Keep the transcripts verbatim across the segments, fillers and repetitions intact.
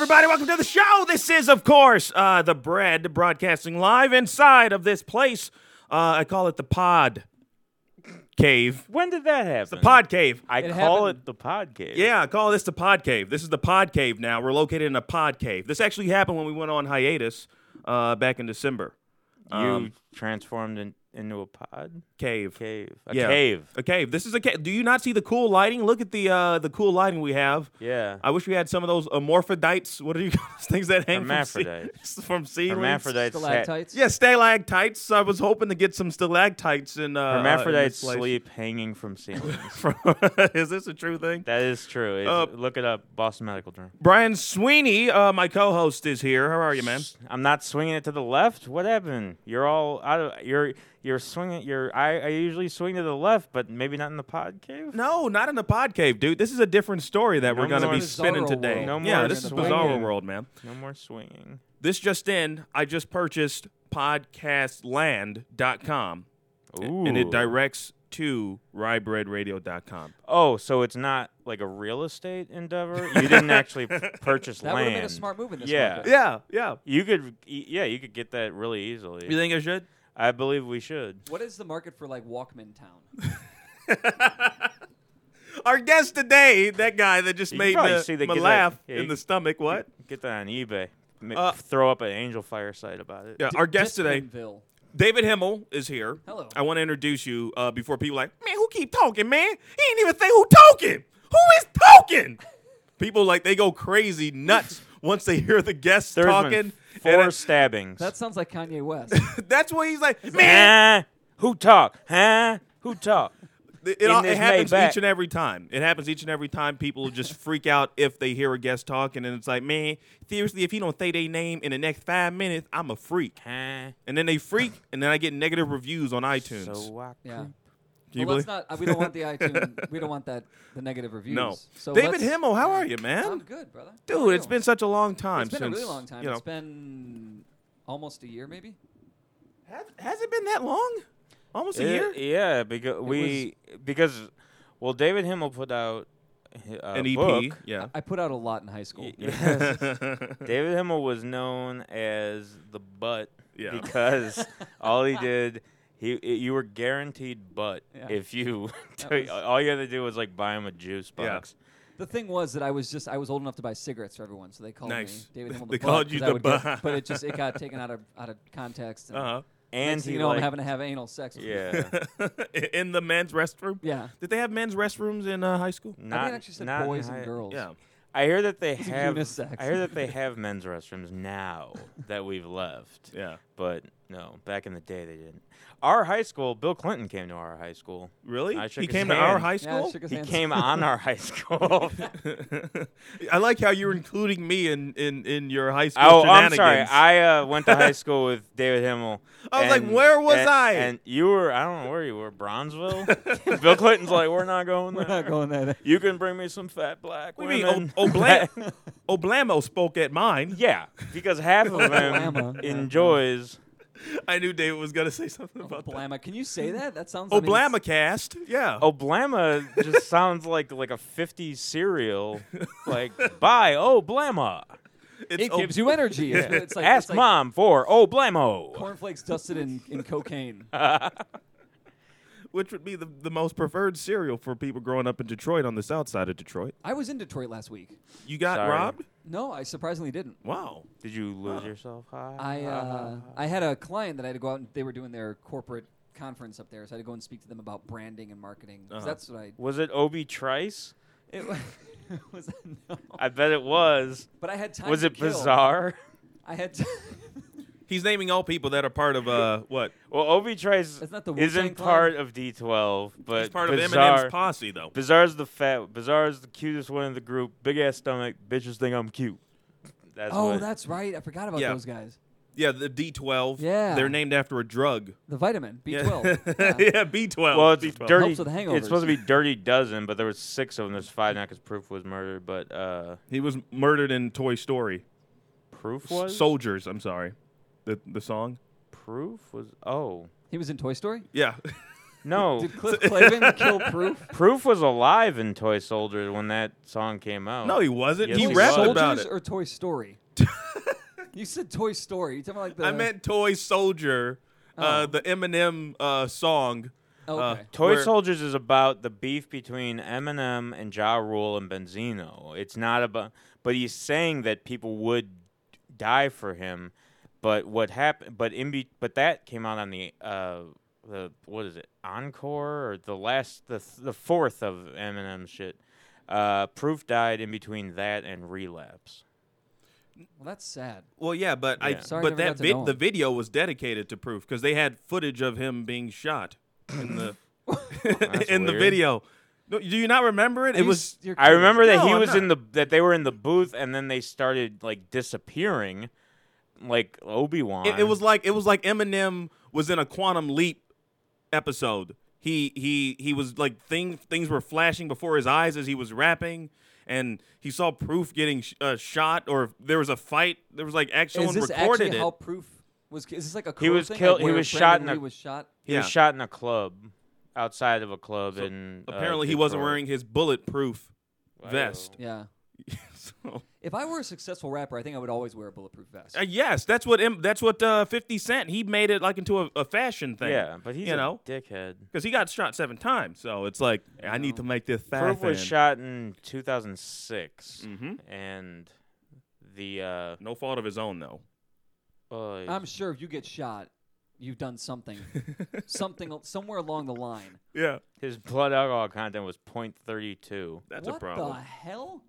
everybody. Welcome to the show. This is, of course, uh, The Bread, broadcasting live inside of this place. Uh, I call it the Pod Cave. When did that happen? It's the Pod Cave. I It call happened- it the Pod Cave. Yeah, I call this the Pod Cave. This is the Pod Cave now. We're located in a Pod Cave. This actually happened when we went on hiatus uh, back in December. You Um, transformed in, into a pod? Cave. Cave. A Yeah. cave. A cave. This is a cave. Do you not see the cool lighting? Look at the uh, the cool lighting we have. Yeah. I wish we had some of those amorphidites. What are you those things that hang Hermaphrodites. from, ce- from ceilings? Hermaphrodites. ha- Stalactites. Yeah, stalactites. I was hoping to get some stalactites in. Uh, Hermaphrodites uh, in this place. sleep hanging from ceilings. From- is this a true thing? That is true. It's- Uh, look it up. Boston Medical Journal. Brian Sweeney, uh, my co-host, is here. How are you, man? I'm not swinging it to the left. What happened? You're all out of. You're you're swinging. You're. I, I usually swing to the left, but maybe not in the pod cave. No, not in the pod cave, dude. This is a different story that No we're going to more be Bizarro spinning today. world. No yeah, more this is swinging. Bizarro World, man. No more swinging. This just in, I just purchased podcast land dot com, Ooh. and it directs to rye bread radio dot com. Oh, so it's not like a real estate endeavor. You didn't actually p- purchase That would land. have been a smart move in this Yeah. market. Yeah, yeah. You could, e- yeah, you could get that really easily. You think I should? I believe we should. What is the market for like Walkman Town? Our guest today, that guy that just You made probably me, see the- me get that- laugh yeah, in you- the stomach. What? Get that on eBay. Ma- Uh, throw up an Angel Fire site about it. Yeah, our guest today, Dismanville. David Himmel, is here. Hello. I want to introduce you uh, before people like, man, who keep talking, man? He ain't even say who talking. Who is talking? People like they go crazy nuts once they hear the guests There's talking. been and four it- stabbings. That sounds like Kanye West. that's what he's like, man. Huh? Who talk? Huh? Who talk? It, In all- this it happens Maybach. each and every time. It happens each and every time. People just freak out if they hear a guest talking, and it's like, man, seriously, if he don't say their name in the next five minutes, I'm a freak. Huh? And then they freak, and then I get negative reviews on iTunes. So I Yeah. Can you Well, let's believe- not. Uh, we don't want the iTunes. We don't want that. The negative reviews. No. So David let's- Himmel, how are you, man? I'm good, brother. How Dude, are it's you? been such a long time It's been since a really long time. You know, It's been almost a year, maybe. has, has it been that long? Almost a It- year. Yeah, because we because well, David Himmel put out hi- a An E P, book. yeah. I put out a lot in high school. Y- yes. David Himmel was known as the butt Yeah. because all he did, he i- you were guaranteed butt Yeah. if you That was- all you had to do was like buy him a juice Yeah. box. The thing was that I was just I was old enough to buy cigarettes for everyone, so they called Nice. me David Himmel. They the butt, called you 'cause I the would get- butt. but it just it got taken out of out of context. And Uh huh. And next thing he you know, like I'm having to have anal sex. With yeah, people. In the men's restroom. Yeah. Did they have men's restrooms in uh, high school? not I think it actually said not in boys and high- girls. Yeah. I hear that they It's a have. unisex. I hear that they have men's restrooms now that we've left. Yeah. But no, back in the day they didn't. Our high school, Bill Clinton came to our high school. Really? I shook He his came to our hand. high Yeah, I school. shook his He hand. came on our high school. I like how you're including me in, in, in your high school Oh, I'm shenanigans. sorry. I uh, went to high school with David Himmel. I was like, and- where was and- I? And you were, I don't know where you were, Bronzeville? Bill Clinton's like, we're not going there. We're not going there. You can bring me some fat black What do you women. mean? O- Obla- Oblamo spoke at mine. yeah, because half of him Oblama. enjoys. I knew David was gonna say something about that. Oblama. Can you say that? That sounds. I mean, it's- Oblama cast. Yeah. Oblama just sounds like like a fifties cereal. Like, buy Oblama. It's It Ob- gives you energy. It's, it's like, Ask it's like mom for Oblamo. cornflakes dusted in, in cocaine. which would be the, the most preferred cereal for people growing up in Detroit on the south side of Detroit. I was in Detroit last week. You got Sorry. robbed? No, I surprisingly didn't. Wow. Did you lose yourself? I uh, I had a client that I had to go out and they were doing their corporate conference up there, so I had to go and speak to them about branding and marketing. 'Cause Uh-huh. That's what I. Was it Obi Trice? It wa- was no. I bet it was. But I had time. Was to it kill. bizarre? I had. T- He's naming all people that are part of uh what? Well, Obi Trice That's not the Wu-Tang isn't Clan? part of D twelve, but He's part of Bizarre, Eminem's posse though. Bizarre's the fat. Bizarre's the cutest one in the group. Big ass stomach. Bitches think I'm cute. That's oh, what, that's right. I forgot about Yeah. those guys. Yeah, the D twelve. Yeah. They're named after a drug. The vitamin B Yeah. twelve. Yeah, B twelve. Well, it's B twelve. dirty. Helps with hangovers. It's supposed to be Dirty Dozen, but there was six of them. There's five now because Proof was murdered. But uh, He was murdered in Toy Story. Proof was Soldiers, I'm sorry. The the song? Proof was oh He was in Toy Story. Yeah. No, Did Cliff Clavin kill Proof? Proof was alive in Toy Soldiers when that song came out. No, he wasn't. Yes, he he rapped was. about Soldiers it. or Toy Story? You said Toy Story. You talking about like the? I meant Toy Soldier, uh, Oh. the Eminem uh, song. Oh, uh, okay. Toy where- Soldiers is about the beef between Eminem and Ja Rule and Benzino. It's not about, but he's saying that people would die for him. But what happened? But in be, but that came out on the uh, the what is it? Encore or the last the the fourth of Eminem's shit. Uh, Proof died in between that and Relapse. Well, that's sad. Well, yeah, but I Yeah. Sorry, but never that got to vid- know the him. video was dedicated to Proof because they had footage of him being shot in the in the weird. video. No, do you not remember it? Are It you was s- you're I kidding. remember that No, he I'm was in not. the that they were in the booth and then they started like disappearing, like Obi-Wan. it, it was like it was like Eminem was in a Quantum Leap episode. He he he was like things things were flashing before his eyes as he was rapping, and he saw Proof getting sh- uh, shot, or there was a fight. There was like actually Is someone this recorded actually it. how Proof was? Is this like a He crew was thing? killed- Like he where was Brandon shot in a- Lee was shot. he yeah. was shot in a club, outside of a club So in. uh, Apparently, he wasn't Detroit. wearing his bulletproof Wow. vest. Yeah. So, If I were a successful rapper, I think I would always wear a bulletproof vest. uh, yes, that's what M- that's what uh, fifty Cent. He made it like into a, a fashion thing. Yeah, but he's you a know dickhead. because he got shot seven times. So it's like I need to make this Proof fashion. was shot in two thousand six, Mhm. and the uh, No fault of his own though. uh, I'm sure if you get shot, you've done something, something al- somewhere along the line. Yeah, his blood alcohol content was point three two. that's what a problem. the hell?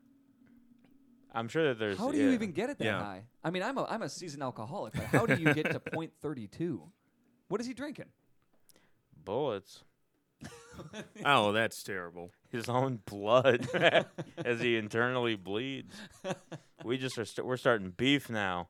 I'm sure that there's. How do yeah. you even get it that Yeah. high? I mean, I'm a I'm a seasoned alcoholic, but how do you get to point thirty two? What is he drinking? bullets? Oh, that's terrible. His own blood as he internally bleeds. We just are st- we're starting beef now.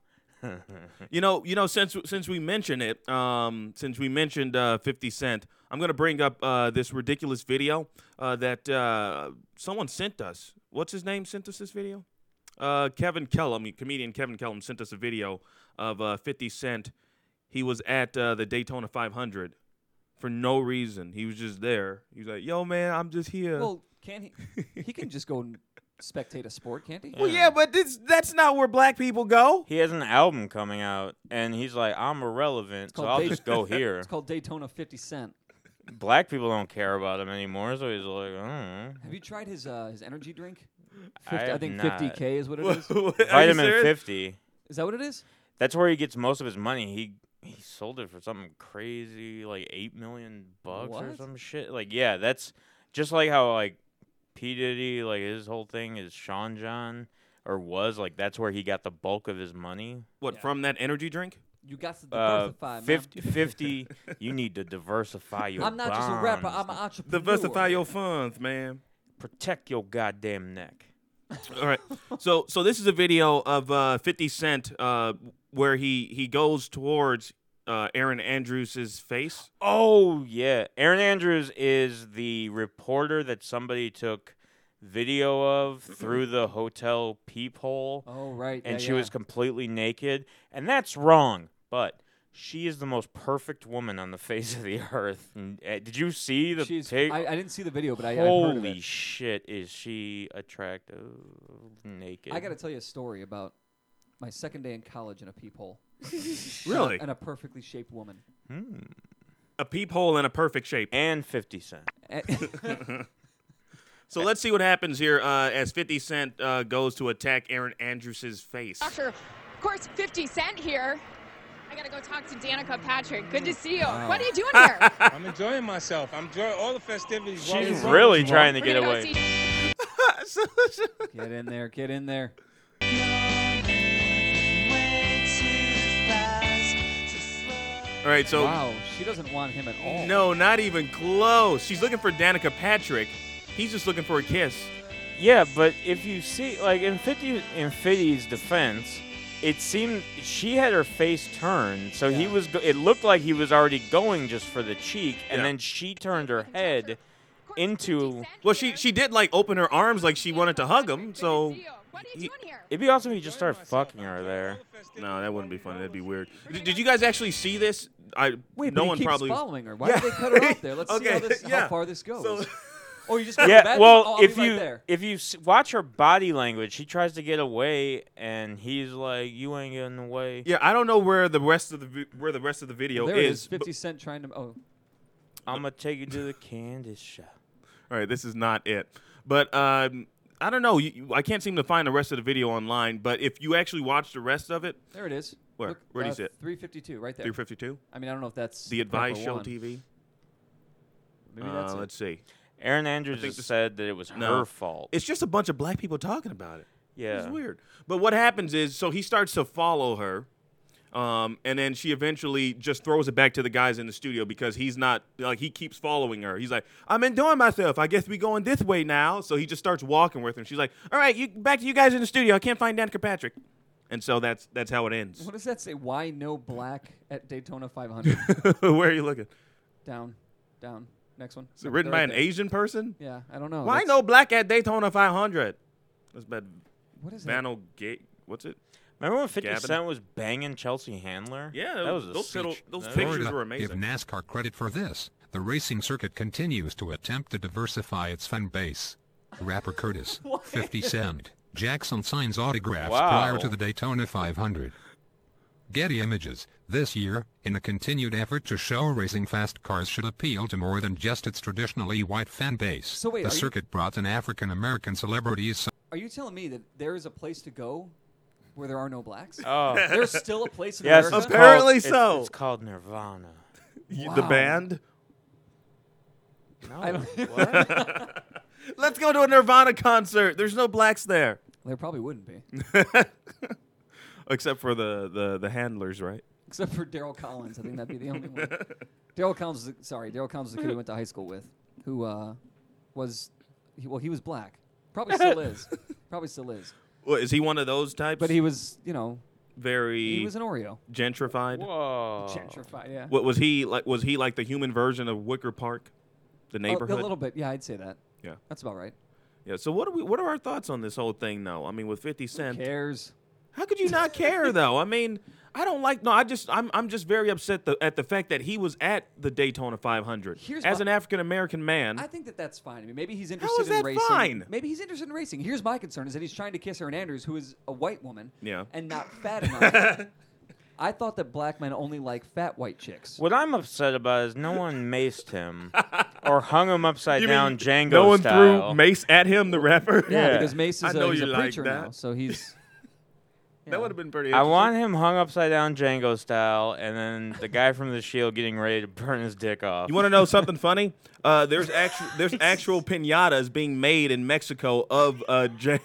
You know, you know, since since we mentioned it, um, since we mentioned uh, fifty Cent, I'm gonna bring up uh, this ridiculous video uh, that uh, someone sent us. What's his name? Sent us this video. Uh, Kevin Kellum, comedian Kevin Kellum, sent us a video of uh, fifty Cent. He was at uh, the Daytona five hundred for no reason. He was just there. He was like, "Yo, man, I'm just here." Well, can he? He can just go and spectate a sport, can't he? Well, yeah, but this, that's not where black people go. He has an album coming out, and he's like, I'm irrelevant, so called I'll Day- just go here. It's called Daytona fifty Cent. Black people don't care about him anymore, so he's like, I don't know. Have you tried his uh, his energy drink? I fifty, I, have think not. fifty K is what it is. Are you Vitamin serious? fifty. Is that what it is? That's where he gets most of his money. He he sold it for something crazy, like eight million bucks or What? some shit. Like, yeah, that's just like how like P Diddy, like his whole thing is Sean John, or was like that's where he got the bulk of his money. What Yeah. from that energy drink? You got to Uh, diversify, man. fifty, fifty you need to diversify your. I'm not just a rapper. I'm an bonds. entrepreneur. Diversify your funds, man. Protect your goddamn neck. All right. So so this is a video of uh, fifty Cent uh, where he he goes towards uh, Aaron Andrews' face. Oh yeah, Aaron Andrews is the reporter that somebody took video of through the hotel peephole, Oh right. and yeah, she yeah. was completely naked, and that's wrong. But she is the most perfect woman on the face of the earth. And, uh, did you see the She's. pic? I, I didn't see the video, but I, I heard of Holy it. shit, is she attractive naked? I got to tell you a story about my second day in college in a peephole. Really? And a perfectly shaped woman. Hmm. A peephole in a perfect shape. And fifty Cent. So let's see what happens here uh, as fifty Cent uh, goes to attack Aaron Andrews' face. Doctor, of course, fifty Cent here. I gotta go talk to Danica Patrick. Good to see you. Wow. What are you doing here? I'm enjoying myself. I'm enjoying all the festivities. while She's we're really going. trying to We're get gonna go away. see Get in there. Get in there. All right, so Wow. She doesn't want him at all. no, not even close. She's looking for Danica Patrick. He's just looking for a kiss. Yeah, but if you see, like in fifty, in fifty's defense, it seemed she had her face turned, so he Yeah. was. Go- it looked like he was already going just for the cheek, and Yeah. then she turned her head into. Well, she she did like open her arms like she wanted to hug him. So What are you he- doing here? It'd be awesome if you just Enjoying started myself. fucking I'm her enjoying there. all the festivities No, that wouldn't be worldwide. funny. That'd be All weird. the Did, did you guys actually see this? I Wait, no but one he keeps probably. following her. Why Yeah. did they cut her off there? Let's see how, Okay, this, yeah. how far this goes. So- oh, you just got the Yeah, bad well, thing? Oh, I'll if be right you there. if you s- watch her body language, she tries to get away, and he's like, "You ain't getting away." Yeah, I don't know where the rest of the vi- where the rest of the video there it is. is. Fifty Cent trying to. Oh, I'm gonna take you to the candy shop. All right, this is not it. But um, I don't know. You, you- I can't seem to find the rest of the video online. But if you actually watch the rest of it, there it is. Where? Look, Where do you uh, see it? three fifty-two, right there. three fifty-two, I mean, I don't know if that's the Advice proper Show one. T V. Maybe Uh, that's it. let's see. Aaron Andrews think has this- said that it was No. her fault. It's just a bunch of black people talking about it. yeah. It's weird. But what happens is, so he starts to follow her, um, and then she eventually just throws it back to the guys in the studio because he's not, like, he keeps following her. He's like, I'm enjoying myself. I guess we going this way now. So he just starts walking with her. And she's like, all right, you back to you guys in the studio. I can't find Danica Patrick. And so that's that's how it ends. What does that say? Why no black at Daytona five hundred? Where are you looking? down, down. Next one. Is it written by Right an there. Asian person? Yeah, I don't know. Why That's- no black at Daytona five hundred? That's bad. What is that? Vano Gate. What's it? Remember when fifty Gavin? Cent was banging Chelsea Handler? Yeah, that was a those little- siege- those that pictures was- were Florida, amazing. give NASCAR credit for this. The racing circuit continues to attempt to diversify its fan base. Rapper Curtis, fifty Cent, Jackson signs autographs Wow. prior to the Daytona five hundred. Getty Images, this year, in a continued effort to show racing fast cars should appeal to more than just its traditionally white fan base. So wait, the are you- circuit brought in African-American celebrities. Are you telling me that there is a place to go where there are no blacks? Oh, There's still a place in yes. America? It's Apparently called, so. It's, it's called Nirvana. You- The Wow. band? No, I don't- what? Let's go to a Nirvana concert. There's no blacks there. There probably wouldn't be, Except for the, the, the handlers, right? except for Daryl Collins. I think that'd be the only one. Daryl Collins, was the, sorry, Daryl Collins was the kid we went to high school with, who uh, was, he, well, he was black. Probably still is. Probably still is. Well, is he one of those types? But he was, you know, very he was an Oreo. gentrified. Whoa. Gentrified, yeah. What was he like? Was he like the human version of Wicker Park, the Oh, neighborhood? a little bit, yeah, I'd say that. Yeah. That's about right. Yeah. So what are we? What are our thoughts on this whole thing, though? I mean, with fifty Who Cent, cares? how could you not care, though? I mean, I don't like. No, I just I'm I'm just very upset the, at the fact that he was at the Daytona five hundred Here's as my- an African American man. I think that that's fine. I mean, maybe he's interested is in that racing. fine? Maybe he's interested in racing. Here's my concern: is that he's trying to kiss Erin Andrews, who is a white woman, Yeah. and not fat enough. I thought that black men only like fat white chicks. What I'm upset about is no one maced him or hung him upside You down mean Django no one style. threw mace at him, the rapper. Yeah, Yeah. because Mace I is know a, he's you a like preacher that. now, so he's. you That know. would have been pretty. I Interesting. want him hung upside down Django style, and then the guy from the Shield getting ready to burn his dick off. You want to know something funny? Uh, there's actual there's actual pinatas being made in Mexico of uh, J-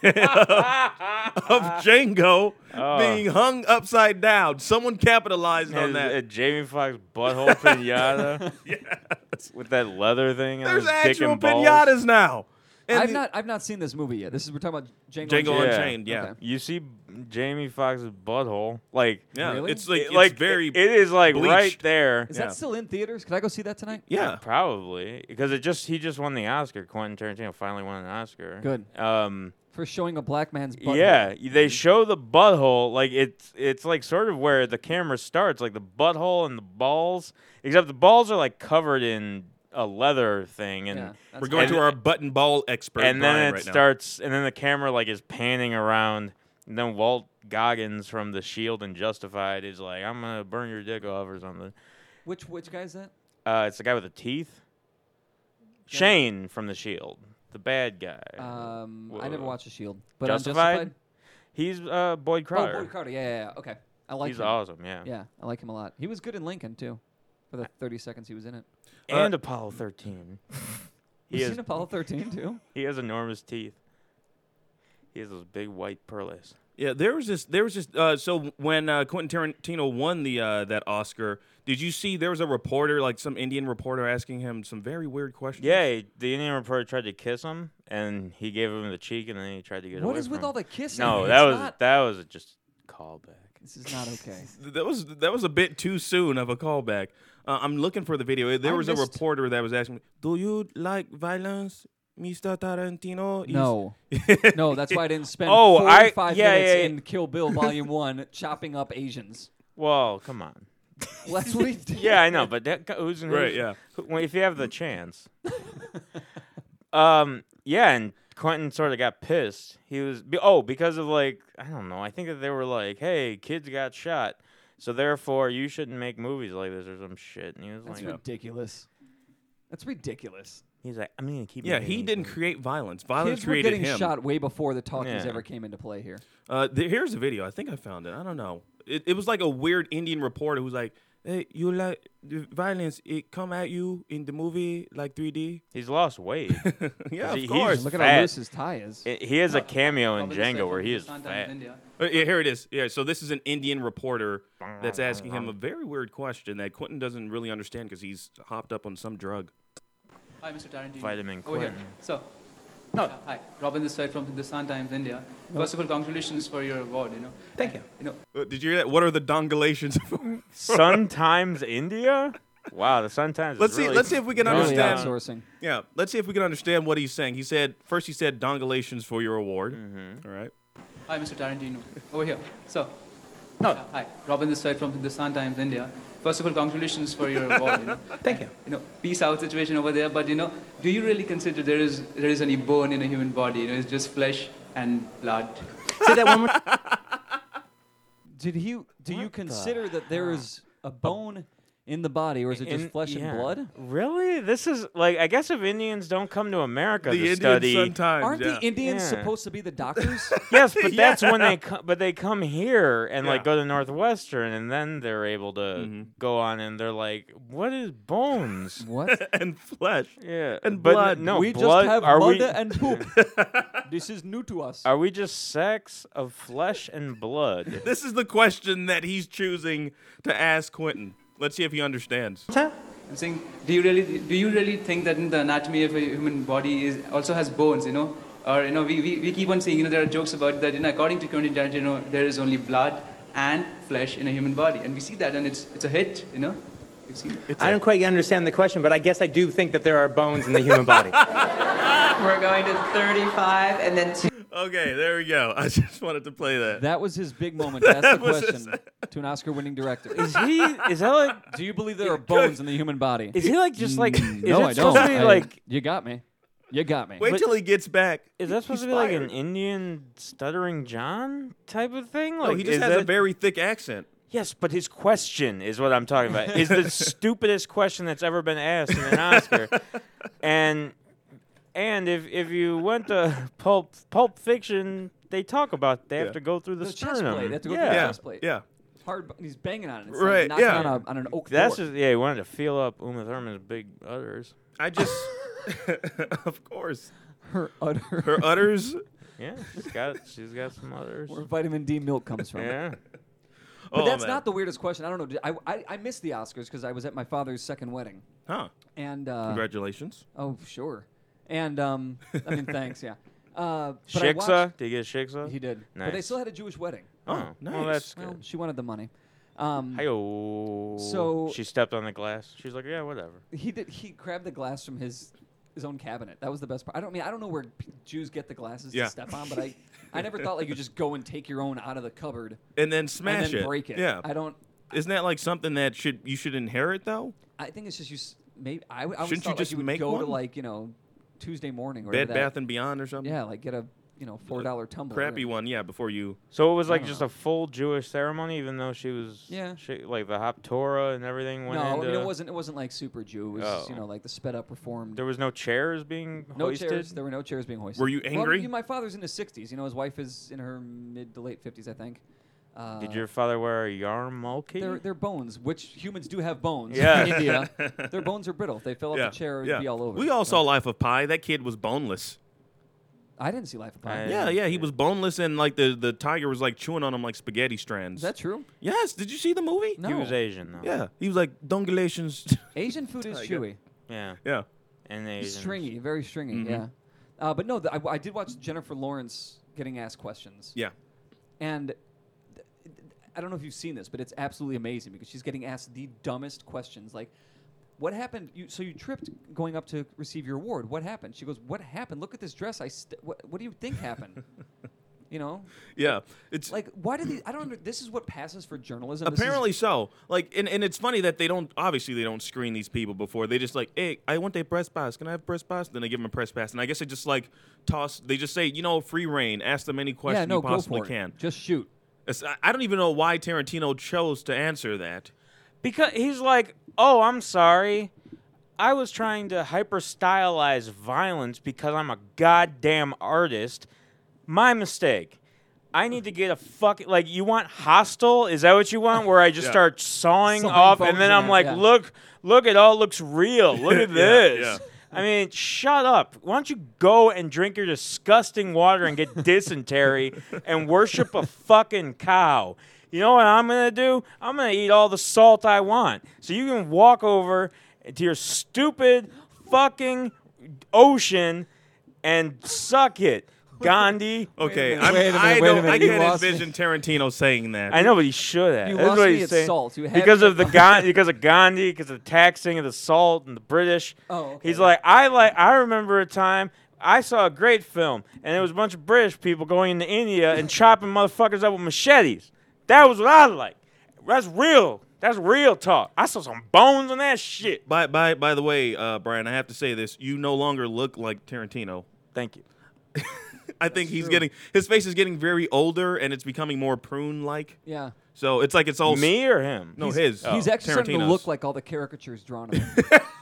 of Django Oh. being hung upside down. Someone capitalized on Has that. a Jamie Foxx butthole pinata Yes. with that leather thing on There's his dick actual and balls. pinatas now. And I've the- not. I've not seen this movie yet. This is we're talking about Django. Django Unchained. Yeah. Unchained. Yeah, Okay. You see Jamie Foxx's butthole, like yeah. Really? It's like it- it's like very it is like bleached. right there. Is Yeah. that still in theaters? Could I go see that tonight? yeah. Probably because it just he just won the Oscar. Quentin Tarantino finally won an Oscar. Good. Um, For showing a black man's butt. yeah, they show the butthole like it's it's like sort of where the camera starts, like the butthole and the balls. Except the balls are like covered in a leather thing, and Yeah, that's We're going And- to our button ball expert. and then Brian, it right now. starts, and then the camera like is panning around. And then Walt Goggins from The Shield and Justified is like, "I'm gonna burn your dick off" or something. Which which guy is that? Uh, it's the guy with the teeth. Shane from The Shield, the bad guy. Um, I never Whoa. watched The Shield, but on Justified? Justified. He's uh, Boyd Crowder. Oh, Boyd Carter. Yeah, yeah, yeah. Okay, I like He's him. awesome, yeah. Yeah, I like him a lot. He was good in Lincoln too, for the thirty seconds he was in it. And Apollo thirteen. he You has seen Apollo thirteen too? he has enormous teeth. He has those big white pearls. Yeah, there was this. There was this. Uh, so when uh, Quentin Tarantino won the uh, that Oscar, did you see there was a reporter, like some Indian reporter, asking him some very weird questions? Yeah, he- the Indian reporter tried to kiss him, and he gave him the cheek, and then he tried to get What away is from with him. all the kissing? No, It's that was not- that was just a callback. This is not okay. That was that was a bit too soon of a callback. Uh, I'm looking for the video. There I was a missed- reporter that was asking me, "Do you like violence?" Mister Tarantino. is-" No, no, that's why I didn't spend Oh, I- forty-five yeah, minutes yeah, yeah. in Kill Bill Volume One chopping up Asians. Well, come on. Well, that's what he did. Yeah, I know, but that guy- who's who's- Right, yeah. who- well, if you have the chance. um. Yeah, and Quentin sort of got pissed. He was be- oh because of like I don't know. I think that they were like, hey, kids got shot, so therefore you shouldn't make movies like this or some shit. And he was That's like, ridiculous. That's ridiculous. he's like, I'm gonna keep. Yeah, making he these didn't movies." create violence. Violence Kids were created getting him. shot way before the talkies Yeah. ever came into play here. Uh, th- here's a video. I think I found it. I don't know. It, it was like a weird Indian reporter who's like, "Hey, you like the violence? It come at you in the movie like three D." He's lost weight. Yeah, He- of he's course. Look at fat. how loose his tie is. I- he has a cameo in Django where he is fat. Uh, yeah, here it is. Yeah, so this is an Indian reporter that's asking him a very weird question that Quentin doesn't really understand because he's hopped up on some drug. Hi, Mister Tarantino. Vitamin Over here. Quentin. So, no. Hi, Robin this side from Hindustan Times, India. First of all, congratulations for your award. You know. Thank you. You know, Uh, did you hear that? What are the dongulations? Sun Times India. Wow, the Sun Times. is Let's see. really Let's see if we can going Really understand. down. outsourcing. Yeah, let's see if we can understand what he's saying. He said first he said dongulations for your award. Mm-hmm. All right. hi, Mister Tarantino. Over here. So, no. Hi, Robin this side from Hindustan Times, India. First of all, congratulations for your award. You know. Thank you. You know, peace out situation over there. But you know, do you really consider there is there is any bone in a human body? You know, it's just flesh and blood. Say that one more. Did he? Do you consider that there is a bone in the body, or is it just In- flesh yeah. and blood? Really? This is like I guess if Indians don't come to America The to Indian study. Sun Times. Aren't yeah. the Indians Yeah. supposed to be the doctors? Yes, but that's when Yeah. they come. But they come here and like Yeah. go to Northwestern, and then they're able to Mhm. go on, and they're like, "What is bones?" what? and flesh. Yeah, And but n- blood. No, we blood. just have are mud we? and poop. This is new to us. Are we just sex of flesh and blood? This is the question that he's choosing to ask Quentin. Let's see if he understands. I'm saying, do you really do you really think that in the anatomy of a human body is also has bones? You know, or you know, we, we, we keep on saying, you know, there are jokes about that. You know, according to Quentin Tarantino, there is only blood and flesh in a human body, and we see that, and it's it's a hit. You know, you've seen it. It's I a- don't quite understand the question, but I guess I do think that there are bones in the human body. We're going to thirty-five and then two. Okay, there we go. I just wanted to play that. That was his big moment to ask the That was his- question to an Oscar-winning director. Is he? Is that like? Do you believe there are bones in the human body? Is he like just like? Is no, it I supposed don't. to be I- like? you got me. You got me. Wait But- till he gets back. Is that supposed He's to be like an fired. Indian stuttering John type of thing? No, Like he just is has a that- very thick accent. Yes, but his question is what I'm talking about. Is the stupidest question that's ever been asked in an Oscar. And and if if you went to Pulp Pulp Fiction, they talk about they Yeah. have to go through the, The chest sternum. plate. They have to go yeah. through the Yeah, chest plate. yeah. Hard. bu- He's banging on it. It's Right, Like knocking yeah. on, a, on an oak That's door. just yeah. He wanted to feel up Uma Thurman's big udders. I just, of course, her udder. her udders. Yeah, she's got she's got some udders. Where vitamin D milk comes from. Yeah. But Oh, that's man. not the weirdest question. I don't know. Did- I I, I missed the Oscars because I was at my father's second wedding. Huh. And uh, Congratulations. oh sure. And um, I mean thanks, yeah. Uh, but I Shiksa? watched- Did you get Shiksa? He did. But they Nice. still had a Jewish wedding. Oh, Well, nice. that's Well, good. she wanted the money. Um, Hi-yo. So- she stepped on the glass. She's like, yeah, whatever. he did. He grabbed the glass from his his own cabinet. That was the best part. I don't I mean I don't know where p- Jews get the glasses Yeah. to step on, but I I never thought like you just go and take your own out of the cupboard And then smash and then it. break it. Yeah. I don't. Isn't that like something that should you should inherit though? I think it's just you. s- Maybe I, I always Shouldn't you thought just like you would make go one? to like you know Tuesday morning or Bed that, Bath and Beyond or something. yeah, like get a you know four dollar tumbler. Crappy and- one, yeah. Before you. So it was I like don't just know. a full Jewish ceremony, even though she was Yeah. she, like the Haftorah and everything No, went I into. mean it wasn't. It wasn't like super Jew. It was just, you Oh. know like the sped up reformed. There was no chairs being no hoisted. chairs. There were no chairs being hoisted. Were you Well, angry? you- my father's in his sixties. You know, his wife is in her mid to late fifties, I think. Uh, Did your father wear a yarmulke? They're, they're bones, which humans do have bones. Yeah. In India, their bones are brittle. If they fell off Yeah. the chair, it'd yeah. be all over. We all So- saw Life of Pi. That kid was boneless. I didn't see Life of Pi. I- Is Yeah, yeah. He was boneless, and like the the tiger was like chewing on him like spaghetti strands. that true? Yes. Did you see the movie? No. He was Asian though. Yeah. He was like dongulations. Asian food is Tiger. chewy. Yeah. yeah. And Asian. Stringy, very stringy. Mhm. Yeah. Uh, but no, the, I, I did watch Jennifer Lawrence getting asked questions. Yeah. And th- th- I don't know if you've seen this, but it's absolutely amazing because she's getting asked the dumbest questions. Like, what happened? You, so you tripped going up to receive your award. What happened? She goes, what happened? Look at this dress. I st- what, what do you think happened? You know? Yeah, it's like why do these? I don't. Under, this is what passes for journalism. This apparently is, so. Like, and, and it's funny that they don't. Obviously, they don't screen these people before. They just like, hey, I want a press pass. Can I have a press pass? Then they give them a press pass, and I guess they just like toss. They just say, you know, free reign. Ask them any question yeah, no, you possibly go for it. can. Just shoot. It's, I, I don't even know why Tarantino chose to answer that. Because he's like, oh, I'm sorry. I was trying to hyper stylize violence because I'm a goddamn artist. My mistake. I need to get a fucking, like, you want Hostile? Is that what you want? Where I just Yeah. start sawing, Sawing off, bones and then in I'm it, like, yeah. look, look, it all looks real. Look at Yeah, this. yeah. I mean, shut up. Why don't you go and drink your disgusting water and get dysentery and worship a fucking cow? You know what I'm going to do? I'm going to eat all the salt I want. So you can walk over to your stupid fucking ocean and suck it, Gandhi. Okay, minute, I'm, wait a minute, I wait a don't. minute, I you can't lost me. envision Tarantino saying that. I know, but he should have. You That's lost what me he's at saying. salt. You had because me of the at- Ga- because of Gandhi, because of the taxing of the salt and the British. Oh, okay. He's like, I like. I remember a time I saw a great film, and it was a bunch of British people going into India and chopping motherfuckers up with machetes. That was what I like. That's real. That's real talk. I saw some bones on that shit. By by by the way, uh, Brian, I have to say this: you no longer look like Tarantino. Thank you. I think he's getting his face is getting very older, and it's becoming more prune-like. Yeah. So it's like it's all Me or him? No, he's, his. He's Oh. actually starting to Tarantino's. look like all the caricatures drawn of him.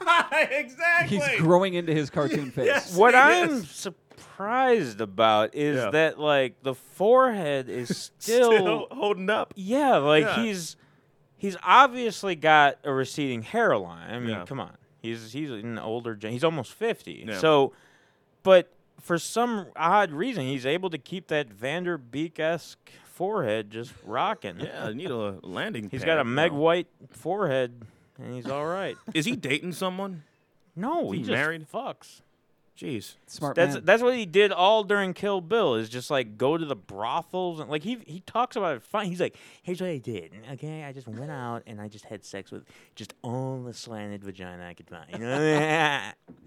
exactly. He's growing into his cartoon face. Yes. What Yes. I'm surprised about is Yeah. that like the forehead is still, Still holding up. yeah, like Yeah. he's he's obviously got a receding hairline. I mean, Yeah. come on, he's he's an older, gen- he's almost fifty. Yeah. So, but for some odd reason, he's able to keep that Vander Beek-esque forehead just rocking. Yeah, I need a landing. He's pad, got a you Meg know. White forehead, and he's all right. Is he dating someone? No, Is he he just married? fucks. Jeez. Smart That's man. that's what he did all during Kill Bill. Is just like go to the brothels and like he he talks about it fine. He's like, here's what I did. Okay, I just went out and I just had sex with just all the slanted vagina I could find. You know,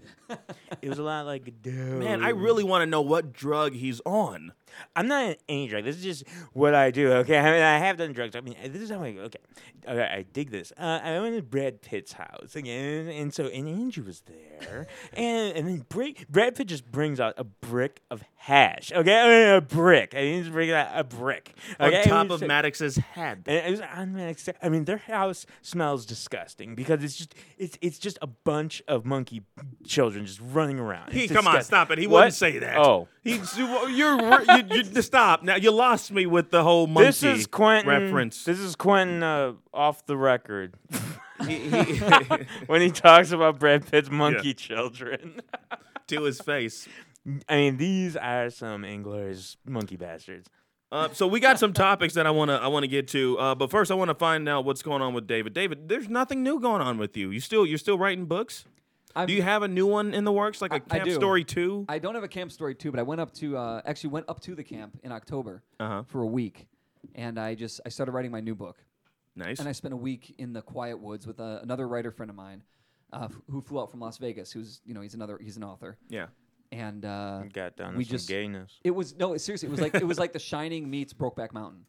it was a lot like dude. Man, I really want to know what drug he's on. I'm not on any drug. This is just what I do. Okay, I mean I have done drugs. I mean this is how I okay. Okay, I dig this. Uh, I went to Brad Pitt's house again, and so and Andrew was there, and and then Brad, Brad Pitt just brings out a brick of hash. Okay, I mean, a brick. I mean, he's bringing out a brick. Okay? On top And of so- Maddox's head. And it was on Maddox. I mean, their house smells disgusting because it's just it's it's just a bunch of monkey children just running around. He, It's come on, disgusting. stop it. He What? wouldn't say that. Oh. He's you're you, you stop now. You lost me with the whole monkey This is Quentin reference. This is Quentin uh, off the record. He- he- when he talks about Brad Pitt's monkey children. to his face. I mean, these are some English monkey bastards. Uh, so we got some topics that I wanna I wanna get to, uh, but first I wanna find out what's going on with David. David, there's nothing new going on with you. You still you're still writing books. I'm- Do you have a new one in the works, like a I- I Camp do. Story two? I don't have a camp story too, but I went up to uh, actually went up to the camp in October Uh-huh. for a week, and I just I started writing my new book. Nice. And I spent a week in the quiet woods with uh, another writer friend of mine, uh, f- who flew out from Las Vegas. Who's you know he's another he's an author. Yeah. And uh, Got down to we some just gayness. It was no, it, seriously, it was like it was like The Shining meets Brokeback Mountain.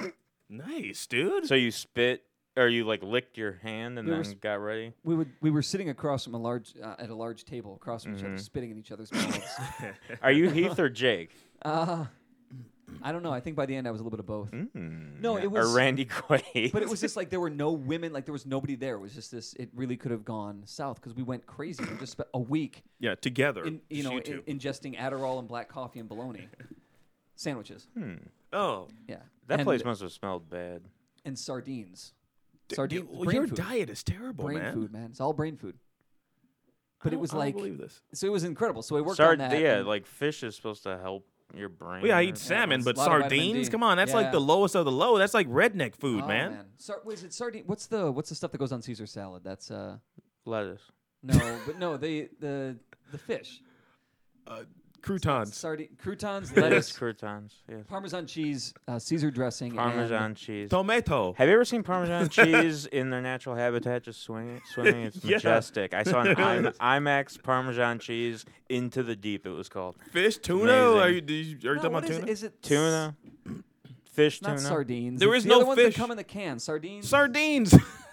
Nice, dude. So you spit, or you like licked your hand and We were then sp- got ready? We would we were sitting across from a large uh, at a large table across from each Mm-hmm. other, spitting in each other's mouths. Are you Heath or Jake? uh, I don't know. I think by the end I was a little bit of both. Mm. No, it was- Or Randy Quaid. But it was just like there were no women, like there was nobody there. It was just this. It really could have gone south because we went crazy. We just spent a week, Yeah, together. in, you just know, two. in, ingesting Adderall and black coffee and bologna sandwiches. oh, Yeah, that and, place must have smelled bad. and sardines. D- Sardines. dude, brain your food. diet is terrible, brain man. food, man. It's all brain food. I But it don't- was I don't like believe this. so. It was incredible. So I worked Sard- on that. yeah, and- like fish is supposed to help your brain. Well, yeah, I or- eat salmon, it's but a lot of vitamin sardines? D. Come on, that's like Yeah. the lowest of the low. That's like redneck food, oh, man. Sar- was it sardine? What's the what's the stuff that goes on Caesar salad? That's uh lettuce. no, but no the the the fish. Croutons. Sardine, croutons, Lettuce lettuce, croutons. Yes. Parmesan cheese, uh, Caesar dressing, Parmesan and cheese. Tomato. Have you ever seen Parmesan cheese in their natural habitat just swinging? Swimming? It's Yeah. majestic. I saw an I- IMAX Parmesan cheese Into the Deep, it was called. Fish, tuna? Amazing. Are you, do you, are you No, talking what about is tuna? it? Is it Tuna. Fish Not tuna. sardines. There It's is the no other ones fish. that come in the can. Sardines. Sardines.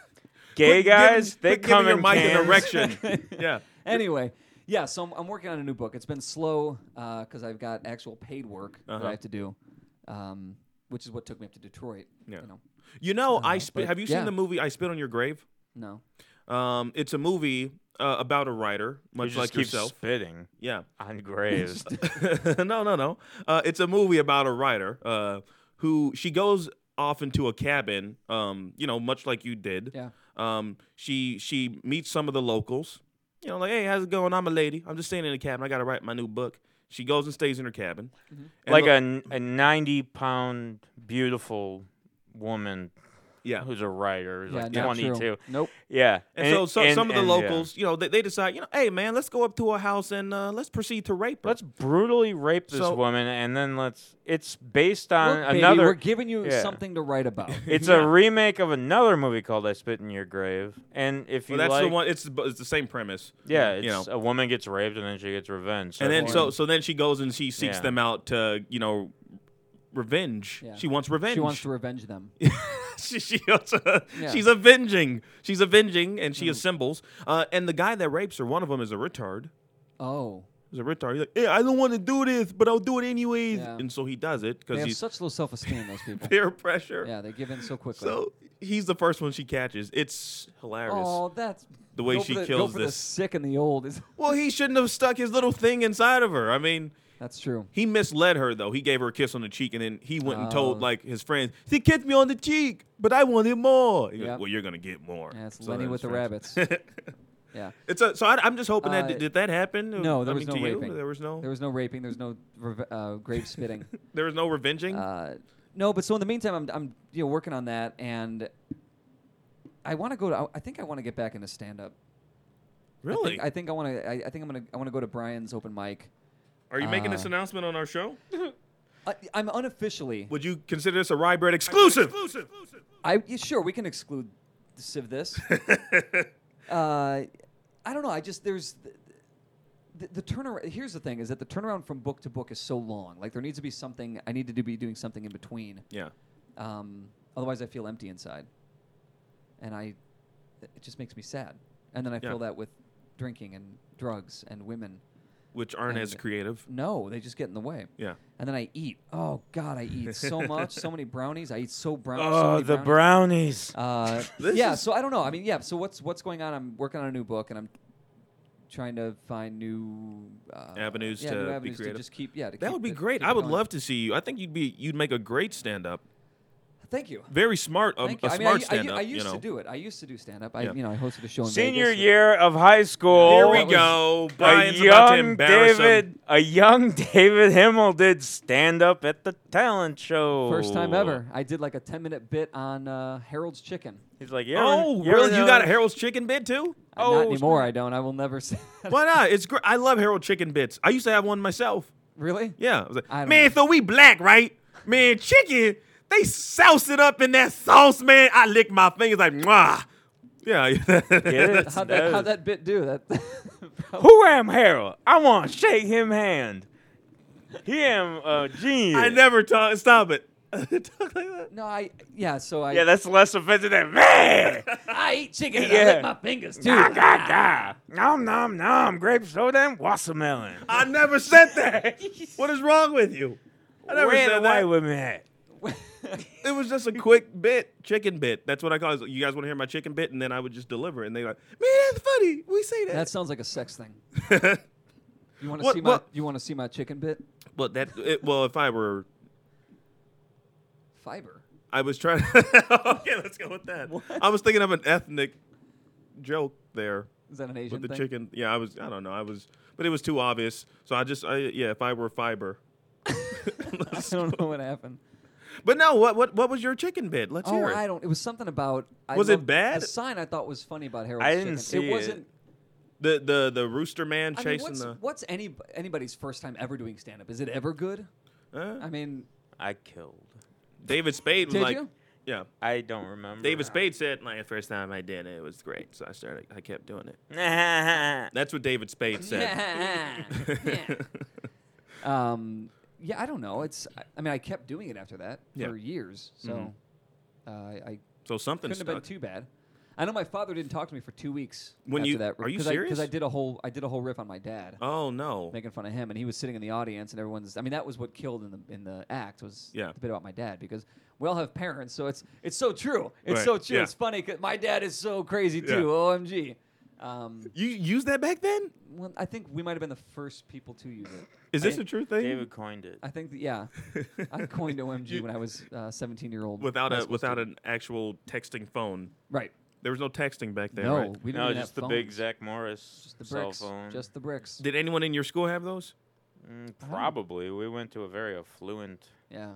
Gay Quit guys, giving- they quit come giving in your mic cans. an erection. Yeah. Anyway, yeah. So I'm, I'm working on a new book. It's been slow because I've got actual paid work that Uh-huh. I have to do, um, which is what took me up to Detroit. Yeah. You know. You know, Uh, I spit. but Have you yeah. seen the movie I Spit on Your Grave? No. Um, it's a movie uh, about a writer, You much just like keep yourself. spitting Yeah. on graves. no, no, no. Uh, it's a movie about a writer uh, who she goes off into a cabin. Um, you know, much like you did. Yeah. Um, she she meets some of the locals. You know, like, hey, how's it going? I'm a lady. I'm just staying in the cabin. I got to write my new book. She goes and stays in her cabin. Mm-hmm. And like lo- a, n- a ninety pound beautiful woman yeah. who's a writer, who's Yeah, like not twenty-two. true. Nope. Yeah. And, so, so and- some of the and, yeah. locals, you know, they, they decide, you know, hey man, let's go up to her house and uh, let's proceed to rape her. Let's brutally rape this So- woman, and then let's. It's based on Look, baby, another. we're giving you yeah. something to write about. It's Yeah. a remake of another movie called "I Spit in Your Grave," and if you well, that's like, the one. It's the, it's the same premise. yeah, you it's know. a woman gets raped and then she gets revenge. And then that's so one. so then she goes and she seeks Yeah. them out to you know revenge. Yeah. She wants revenge. She wants to revenge them. she, she wants a- Yeah. She's avenging. She's avenging, and Mm. she assembles. Uh, and the guy that rapes her, one of them is a retard. Oh. He's a retard. He's like, yeah, I don't want to do this, but I'll do it anyways. Yeah. And so he does it They because have he's such low self-esteem, those people. peer pressure. Yeah, they give in so quickly. So he's the first one she catches. It's hilarious. oh, that's The way go she for the, kills go for the this. sick and the old. Is Well, he shouldn't have stuck his little thing inside of her. I mean, That's true. he misled her though. He gave her a kiss on the cheek, and then he went and told Oh. like his friends, "He kissed me on the cheek, but I wanted more." He goes, Yep. "Well, you're gonna get more." Yeah, it's So Lenny then with his the friends- rabbits. Yeah. It's a, so I, I'm just hoping that Uh, did, did that happen? No, there I was mean, no to you? raping. There was no. There was no raping. There's no reve- uh, grave spitting. There was no revenging. Uh, no, but so in the meantime, I'm, I'm you know working on that, and I want to go to. I think I want to get back into stand up. really? I think I want to. I, I think I'm gonna. I want to go to Brian's open mic. Are you making this uh, announcement on our show? I, I'm unofficially. Would you consider this a Rye Bread exclusive? I yeah, sure we can exclude the civ this. uh, I don't know. I just there's the, the, the turnaround. Here's the thing: is that the turnaround from book to book is so long. Like there needs to be something. I need to be doing something in between. Yeah. Um, otherwise, I feel empty inside, and I it just makes me sad. And then I Yeah. feel that with drinking and drugs and women. Which aren't as And- creative. No, they just get in the way. Yeah. And then I eat. Oh God, I eat so much, so many brownies. I eat so brown. so oh, many the brownies. brownies. Uh, This yeah, is- so I don't know. I mean, yeah. So what's what's going on? I'm working on a new book, and I'm trying to find new uh, Avenues yeah, to new be avenues creative. to just keep. Yeah, to That keep would be the- great. keep I it would going. love to see you. I think you'd be you'd make a great stand up. Thank you. Very smart. Um, Thank a you. I mean, smart I, I, stand I, up. I used you know. to do it. I used to do stand up. I Yeah. you know I hosted a show in Senior Vegas. year of high school. Here we that was- go. A Brian's about to young embarrass David, him. a young David Himmel did stand up at the talent show. First time ever. I did like a ten minute bit on uh, Harold's Chicken. He's like, yeah. Oh, really? You got a Harold's Chicken bit too? Uh, Oh, not anymore. snap. I don't. I will never say. that. Why not? It's great. I love Harold Chicken bits. I used to have one myself. Really? Yeah. I was like, I don't man, know. so we black, right? Man, chicken, they souse it up in that sauce, man. I lick my fingers like, mwah. Yeah. it? That's- How'd that, That how'd is- that bit do? That. Who am Harold? I want to shake him hand. He am a genius. I never talk. Stop it. Talk like that. No, I. Yeah. So I. Yeah, that's less offensive than man. I eat chicken. and Yeah. I lick my fingers too. Nah, nah, nah. Nom nom nom. Grape soda and watermelon. I never said that. What is wrong with you? I never Where said the white that. women at? It was just a quick bit, chicken bit. That's what I call it. You guys want to hear my chicken bit? And then I would just deliver. And they like, man, that's funny. We say that. That sounds like a sex thing. You want to What- see my? what- You want to see my chicken bit? But that, it, well, if I were, Fiber. I was trying. Okay, let's go with that. I was thinking of an ethnic joke there Is that an Asian with the thing? chicken. Yeah, I was. I don't know. I was, but it was too obvious. So I just, I, yeah, if I were fiber. I don't know what happened. But no, what, what, what was your chicken bit? Let's Oh, hear it. I don't. It was something about. I Was it loved- bad? A sign I thought was funny about Harold's I Chicken. didn't see it it. wasn't The the the rooster man I mean, chasing what's, the. what's any anybody's first time ever doing stand up? Is it ever good? Uh, I mean, I killed. David Spade was did like, you? yeah. I don't remember. David Spade said, like, the first time I did it, it was great. So I started, I kept doing it. Spade. That's what David Spade said. Yeah. um, yeah, I don't know. It's. I- I mean, I kept doing it after that Yeah. for years. So uh, I So something couldn't have been stuck. too bad. I know my father didn't talk to me for two weeks When after you- that. are you Because serious? I did a whole I did a whole riff on my dad, Oh, no. making fun of him, and he was sitting in the audience, and everyone's. I mean, that was what killed in the in the act was Yeah. the bit about my dad, because we all have parents, so it's it's so true. It's Right, so true. yeah. It's funny 'cause my dad is so crazy Yeah. too. O M G. Um, You used that back then? well, I think we might have been the first people to use it. Is this I- a true thing? David coined it. I think that, yeah, I coined O M G when I was uh, seventeen year old. Without high a school without student. an actual texting phone. right. There was no texting back then, No, right? we didn't No, even just have the big phones. Zach Morris Just the cell bricks. phone. Just the bricks. Did anyone in your school have those? Mm, probably. We went to a very affluent. Yeah.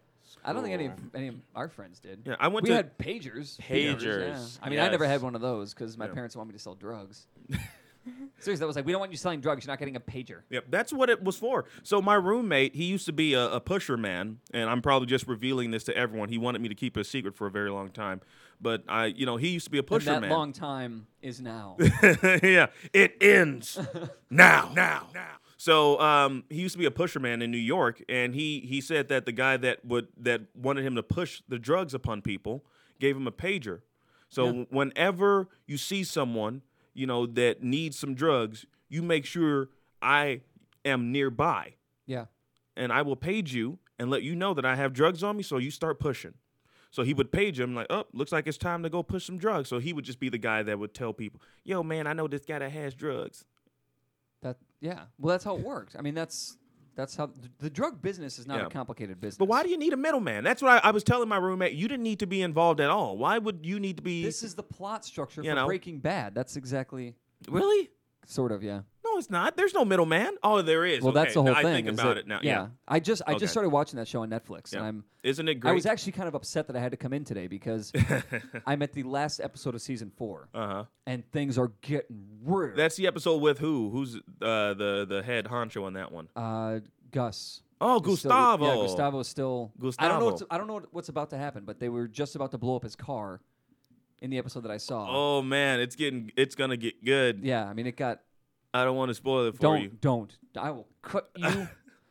I don't think any of, school. any of our friends did. Yeah, I went we to. had pagers. Pagers, yeah. I mean, I never yes. had one of those because my Yeah. parents wanted me to sell drugs. Seriously, that was like, we don't want you selling drugs. You're not getting a pager. Yep, that's what it was for. So my roommate, he used to be a, a pusher man, and I'm probably just revealing this to everyone. He wanted me to keep it a secret for a very long time, but I, you know, he used to be a pusher and that man. long time is now. Yeah, it ends now, now, now. So um, he used to be a pusher man in New York, and he he said that the guy that would that wanted him to push the drugs upon people gave him a pager. So Yeah. whenever you see someone, you know, that needs some drugs, you make sure I am nearby, Yeah. and I will page you and let you know that I have drugs on me, so you start pushing. So he would page him like, oh, looks like it's time to go push some drugs. So he would just be the guy that would tell people, yo, man, I know this guy that has drugs. That yeah. Well, that's how it works. I mean, that's that's how the, the drug business is not Yeah. a complicated business. But why do you need a middleman? That's what I, I was telling my roommate. You didn't need to be involved at all. Why would you need to be? This is the plot structure You for know. Breaking Bad. That's exactly really? sort of yeah. No, it's not. There's no middleman. Oh, there is. Well, that's Okay, the whole now thing. I think is about that- it now. Yeah. Yeah. I just I Okay. just started watching that show on Netflix, Yeah. and I'm Isn't it great? I was actually kind of upset that I had to come in today because I'm at the last episode of season four, uh huh. and things are getting real. That's the episode with who? Who's uh, the the head honcho on that one? uh, Gus. Oh, is still- Gustavo. yeah, Gustavo's still. I don't know. Gustavo. What's, I don't know what- what's about to happen, but they were just about to blow up his car in the episode that I saw. Oh man, it's getting it's gonna get good. Yeah, I mean it got. I don't want to spoil it for Don't you. don't. I will cut you.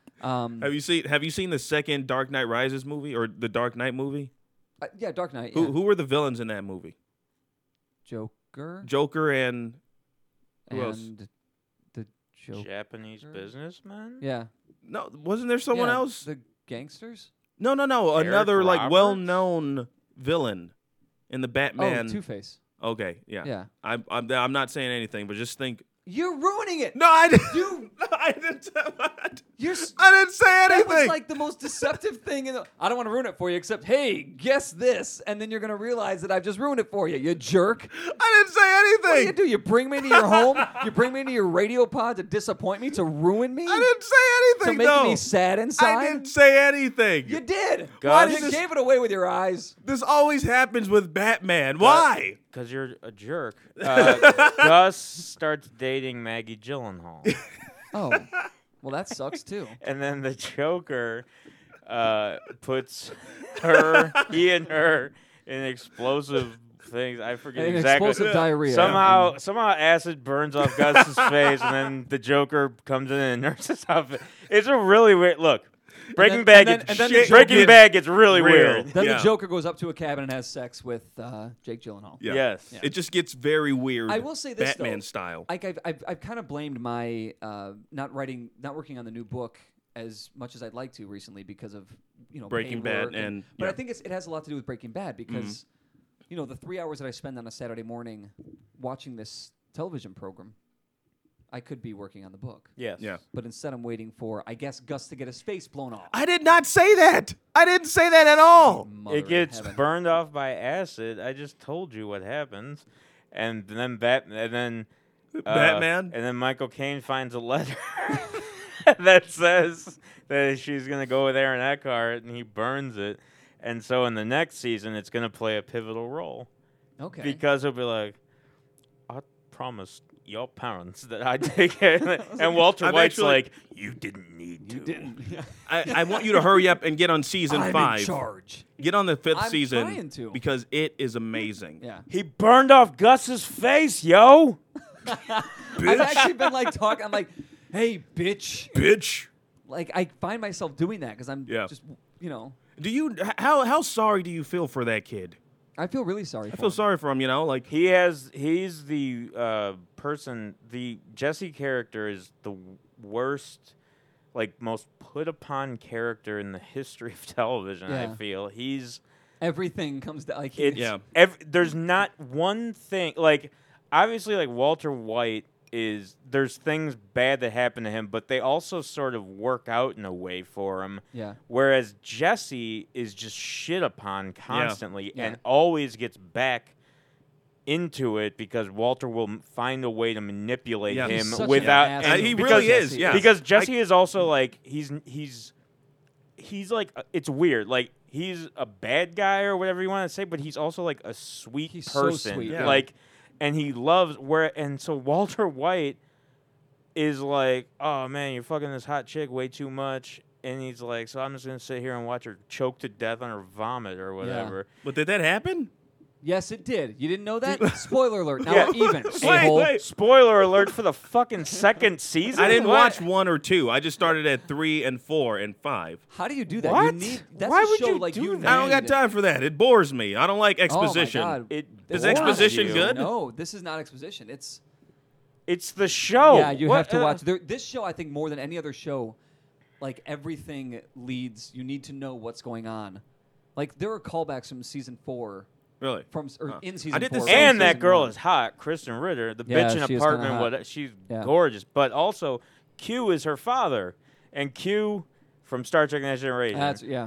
um, Have you seen Have you seen the second Dark Knight Rises movie or the Dark Knight movie? uh, yeah, Dark Knight. Who yeah. Who were the villains in that movie? Joker Joker and who and else? the Joker. Japanese businessman? Yeah. No, wasn't there someone Yeah, else? The gangsters. No, no, no. Eric Another like Roberts? well-known villain in the Oh, Batman. Two Face. Okay, yeah. Yeah. I'm, I'm I'm not saying anything, but just think. You're ruining it. No, I didn't. You. No, I didn't. You're. s- I didn't say That anything. was like the most deceptive thing. In the, I don't want to ruin it for you, except hey, guess this, and then you're gonna realize that I've just ruined it for you. You jerk. I didn't say What do you anything. do? You bring me into your home. You bring me into your radio pod to disappoint me, to ruin me, I didn't say to anything. make though. me sad inside. I didn't say anything. You did. Gus- You gave it away with your eyes. This always happens with Batman. Why? Because you're a jerk. Uh, Gus starts dating Maggie Gyllenhaal. Oh, well, that sucks too. And then the Joker uh, puts her, he and her, in explosive things. I forget And exactly. explosive diarrhea. Somehow, somehow, acid burns off Gus's face, and then the Joker comes in and nurses off it. It's a really weird look. Breaking then- Bad and then- gets and then the shit- Breaking Joker Bad gets really real. weird. Then Yeah. the Joker goes up to a cabin and has sex with uh, Jake Gyllenhaal. Yeah. Yes. Yeah. It just gets very weird. I will say this, Batman though. style. Like I've, I've, I've kind of blamed my uh, not writing, not working on the new book as much as I'd like to recently because of you know Breaking paid Bad work and- but yeah. I think it's, it has a lot to do with Breaking Bad because you know the three hours that I spend on a Saturday morning watching this television program, I could be working on the book. Yes. Yeah. But instead, I'm waiting for I guess Gus to get his face blown off. I did not say that. I didn't say that at all. Mother It in gets heaven. burned off by acid. I just told you what happens, and then Bat, and then uh, Batman? and then Michael Caine finds a letter that says that she's gonna go with Aaron Eckhart, and he burns it. And so in the next season, it's gonna play a pivotal role Okay. because he'll be like, I promised your parents that I'd take care. And Walter I'm White's actually- like, you didn't need to. You didn't. I, I want you to hurry up and get on season I'm five. in charge. Get on the fifth I'm season trying to. because it is amazing. Yeah. He burned off Gus's face, yo. I've actually been like talking. I'm like, hey, bitch. Bitch. Like I find myself doing that because I'm Yeah. just, you know, Do you h- how how sorry do you feel for that kid? I feel really sorry. I for feel him. sorry for him. You know, like He has. He's the uh, person. The Jesse character is the worst, like most put upon character in the history of television. Yeah. I feel he's. Everything comes down. Like, It's, Yeah. ev- there's not one thing like obviously like Walter White is there's things bad that happen to him, but they also sort of work out in a way for him. Yeah. Whereas Jesse is just shit upon constantly Yeah. and always gets back into it because Walter will m- find a way to manipulate Yeah. He's him such an without asshole. and he because, really is. Yeah, because I- Jesse is also like he's he's he's like uh, it's weird like he's a bad guy or whatever you want to say, but he's also like a sweet He's so person sweet, yeah. like and he loves where and so Walter White is like, oh man, you're fucking this hot chick way too much. And he's like, so I'm just gonna sit here and watch her choke to death on her vomit or whatever. but did that happen? yes, it did. You didn't know that? Spoiler alert. Now Yeah. we're even. Wait, a-hole. wait. Spoiler alert for the fucking second season. I didn't What? watch one or two. I just started at three and four and five. How do you do that? You What? need. That's Why a would show you like do you. that? I don't got need. time for that. It bores me. I don't like exposition. Oh my God. It Is bores exposition you. good? No, this is not exposition. It's It's the show. yeah. You What- have to uh, watch there, this show. I think more than any other show, like everything leads. You need to know what's going on. Like there are callbacks from season four, Really? from s- or Huh. in I season did the four. same from And that season girl one. is hot, Kristen Ritter, the Yeah, bitch in she is kinda apartment. hot. What she's Yeah. gorgeous, but also Q is her father, and Q from Star Trek: Next Generation. That's yeah.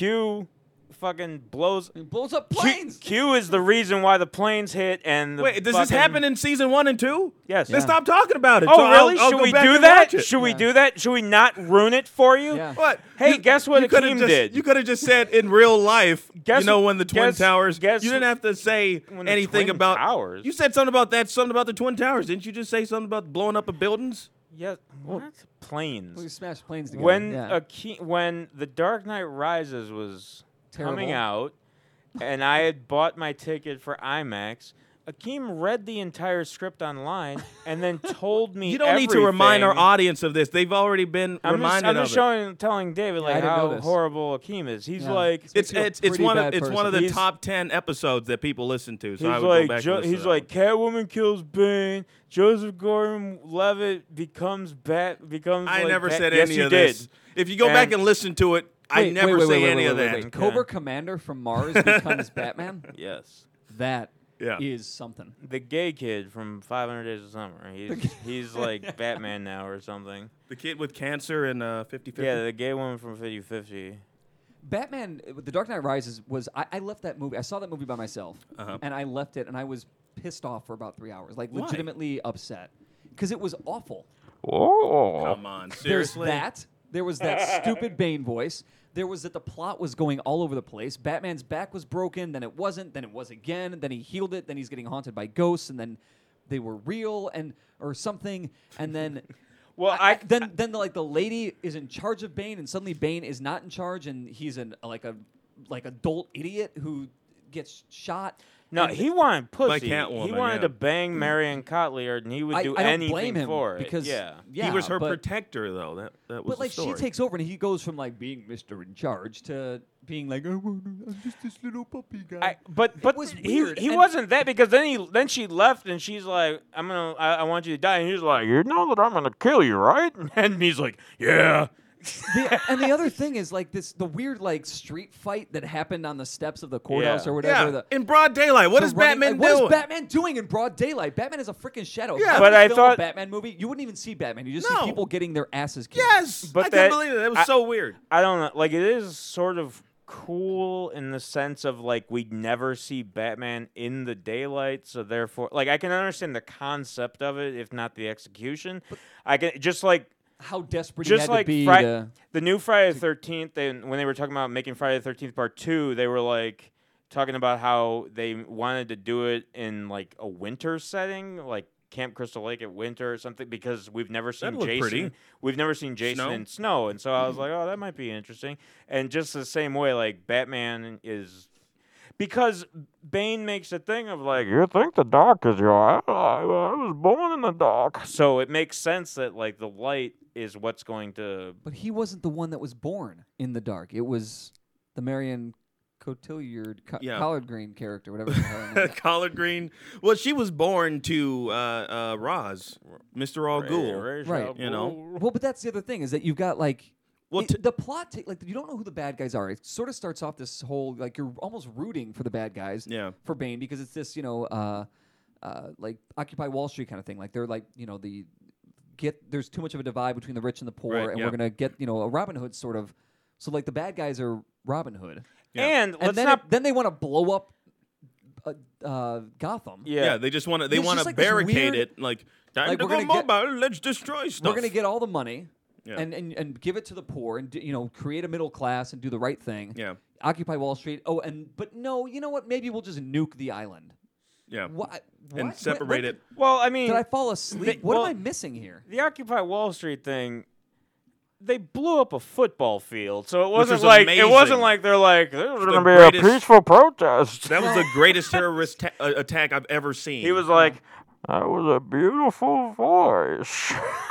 Q fucking blows. It blows up Q, planes. Q is the reason why the planes hit. And the Wait, does this fucking- happen in season one and two? Yes. Then Yeah. stop talking about it. Oh, So I'll- really? I'll Should go we back do and that? watch it. Should we Yeah. do that? Should we not ruin it for you? Yeah. What? Hey, You- guess what you coulda Akeem just, did? You could have just said in real life, Guess- you know, when the Twin guess- Towers, guess you didn't have to say when the anything Twin about Towers? You said something about that, something about the Twin Towers. Didn't you just say something about blowing up of buildings? Yeah. What? Planes. We smash planes together. when yeah. Akeem, when The Dark Knight Rises was coming Terrible. out, and I had bought my ticket for IMAX, Akeem read the entire script online and then told me. You don't need to remind our everything. audience of this. They've already been I'm just, reminded I'm just of showing, telling David Yeah, I like didn't know how this. horrible Akeem is. He's Yeah. like, it. It's Makes you a it's it's pretty one of bad it's one of the person. top ten episodes that people listen to. So I he's would like, go back. Jo- and listen he's to that like, Catwoman kills Bane. Joseph Gordon-Levitt becomes Bat. Becomes. one. I like never Bat- said yes, any you of did. this. If you go back And- and listen to it, I Wait, never wait, wait, say wait, any wait, of wait, that. wait. Yeah. Cobra Commander from Mars becomes Batman. Yes. That is Yeah. something. The gay kid from five hundred Days of Summer. He's he's like Batman now or something. The kid with cancer and uh, fifty fifty. Yeah, the gay woman from fifty fifty. Batman, uh, The Dark Knight Rises was. I, I left that movie. I saw that movie by myself, Uh-huh. and I left it, and I was pissed off for about three hours, like Why? legitimately upset, because it was awful. Oh. Come on, There's seriously. that. There was that stupid Bane voice. There was that the plot was going all over the place. Batman's back was broken, then it wasn't, then it was again, then he healed it, then he's getting haunted by ghosts, and then they were real and or something, and then Well, I, I- then then the, like the lady is in charge of Bane, and suddenly Bane is not in charge, and he's an like a like adult idiot who gets shot. No, And he wanted By pussy. Catwoman, he wanted yeah. to bang Marion Cotillard, and he would I, do I don't anything blame him for it. because yeah. yeah, he was her but, protector, though. That that was But the like she story. takes over, and he goes from like being Mister in charge to being like, I wanna, I'm just this little puppy guy. I, but but was he weird, he and- wasn't that because then he then she left and she's like, I'm gonna I, I want you to die, and he's like, you know that I'm gonna kill you, right? And he's like, yeah. the, and the other thing is like this the weird like street fight that happened on the steps of the courthouse Yeah. or whatever. Yeah, the, in broad daylight. What the is running- Batman like, doing? What is Batman doing in broad daylight? Batman is a freaking shadow. If Yeah. you But ever I film thought- a Batman movie, you wouldn't even see Batman. You just No. see people getting their asses kicked. Yes, But I that- can't believe it. It was I- so weird. I don't know. Like, it is sort of cool in the sense of, like, we'd never see Batman in the daylight, so therefore, like, I can understand the concept of it, if not the execution. I can, just like, How desperate just he had like to be Fri- to. the new Friday the thirteenth, they, when they were talking about making Friday the thirteenth Part two, they were, like, talking about how they wanted to do it in, like, a winter setting, like, Camp Crystal Lake at winter or something because we've never seen That'd look Jason. pretty. We've never seen Jason Snow? in snow, and so I was like, oh, that might be interesting. And just the same way, like Batman is. Because Bane makes a thing of like, you think the dark is your ally. I was born in the dark. So it makes sense that like the light is what's going to. But he wasn't the one that was born in the dark. It was the Marion Cotillard, co- Yeah. collard green character, whatever the hell her name is. Collard Green. Well, she was born to uh, uh, Roz, Mister Al Ghul. Ra's Right. al You know. Ghul. Well, but that's the other thing is that you've got like Well, it- t- the plot. Ta- like you don't know who the bad guys are. It sort of starts off this whole like you're almost rooting for the bad guys. Yeah. For Bane because it's this you know uh, uh, like Occupy Wall Street kind of thing. Like they're like you know the get there's too much of a divide between the rich and the poor, Right, and yeah. we're gonna get you know a Robin Hood sort of. So like the bad guys are Robin Hood, And and let's then not. it- then they want to blow up uh, uh, Gotham. yeah. Yeah, they just want to. They It's want just to like this barricade weird- it. Like time Like, to we're go gonna get- mobile. Let's destroy stuff. We're gonna get all the money. Yeah. And, and and give it to the poor and do, you know create a middle class and do the right thing. Yeah. Occupy Wall Street. Oh, and but no, you know what? Maybe we'll just nuke the island. Yeah. What? And what? separate What- it. Well, I mean, Did I fall asleep? They- what well- am I missing here? the Occupy Wall Street thing, they blew up a football field, so it Which wasn't was like amazing. it wasn't like they're like there's The going to be a greatest- peaceful protest. That was the greatest terrorist ta- uh, attack I've ever seen. He was like, that was a beautiful voice,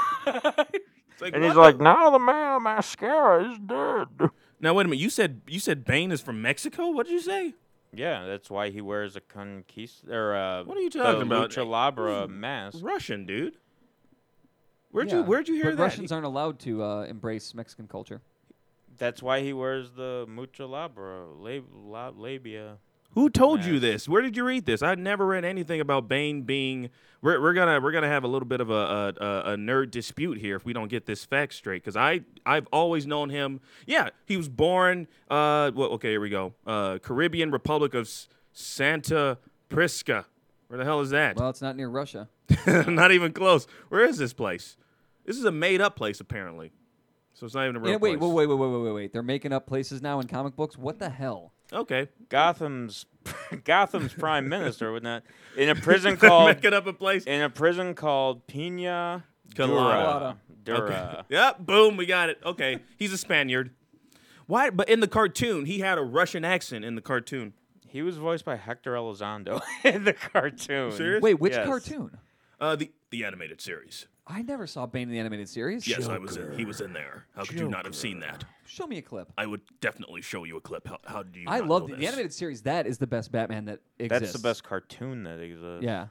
It's like, and what he's the- like, now the man of mascara is dead. Now wait a minute. You said you said Bane is from Mexico. What did you say? Yeah, that's why he wears a conquist or uh, What are you the talking about? Lucha Labra mask. Russian, dude. Where'd Yeah, you Where'd you hear but that? Russians aren't allowed to uh, embrace Mexican culture. That's why he wears the Mucha Labra lab, lab, labia. Who told you Mask. this? Where did you read this? I'd never read anything about Bane being. We're, we're gonna we're gonna have a little bit of a, a, a, a nerd dispute here if we don't get this fact straight. Because I I've always known him. Yeah, he was born. Uh, well, okay, here we go. Uh, Caribbean Republic of S- Santa Prisca. Where the hell is that? Well, it's not near Russia. Not even close. Where is this place? This is a made up place apparently. So it's not even a real Yeah, wait, place. wait, wait, wait, wait, wait, wait. They're making up places now in comic books. What the hell? Okay. Gotham's Gotham's prime minister would not in a prison called Making up a place. in a prison called Pina Colada. Dura. Okay. Dura. Yep. Boom. We got it. Okay. He's a Spaniard. Why? But in the cartoon, he had a Russian accent in the cartoon. He was voiced by Hector Elizondo in the cartoon. Serious? Wait, which Yes. cartoon? Uh, the the animated series. I never saw Bane in the animated series. Yes, I was in. He was in there. How could you not have seen that? Show me a clip. I would definitely show you a clip. How, how do you? I not love know the, the this? animated series. That is the best Batman that exists. That's the best cartoon that exists. Yeah.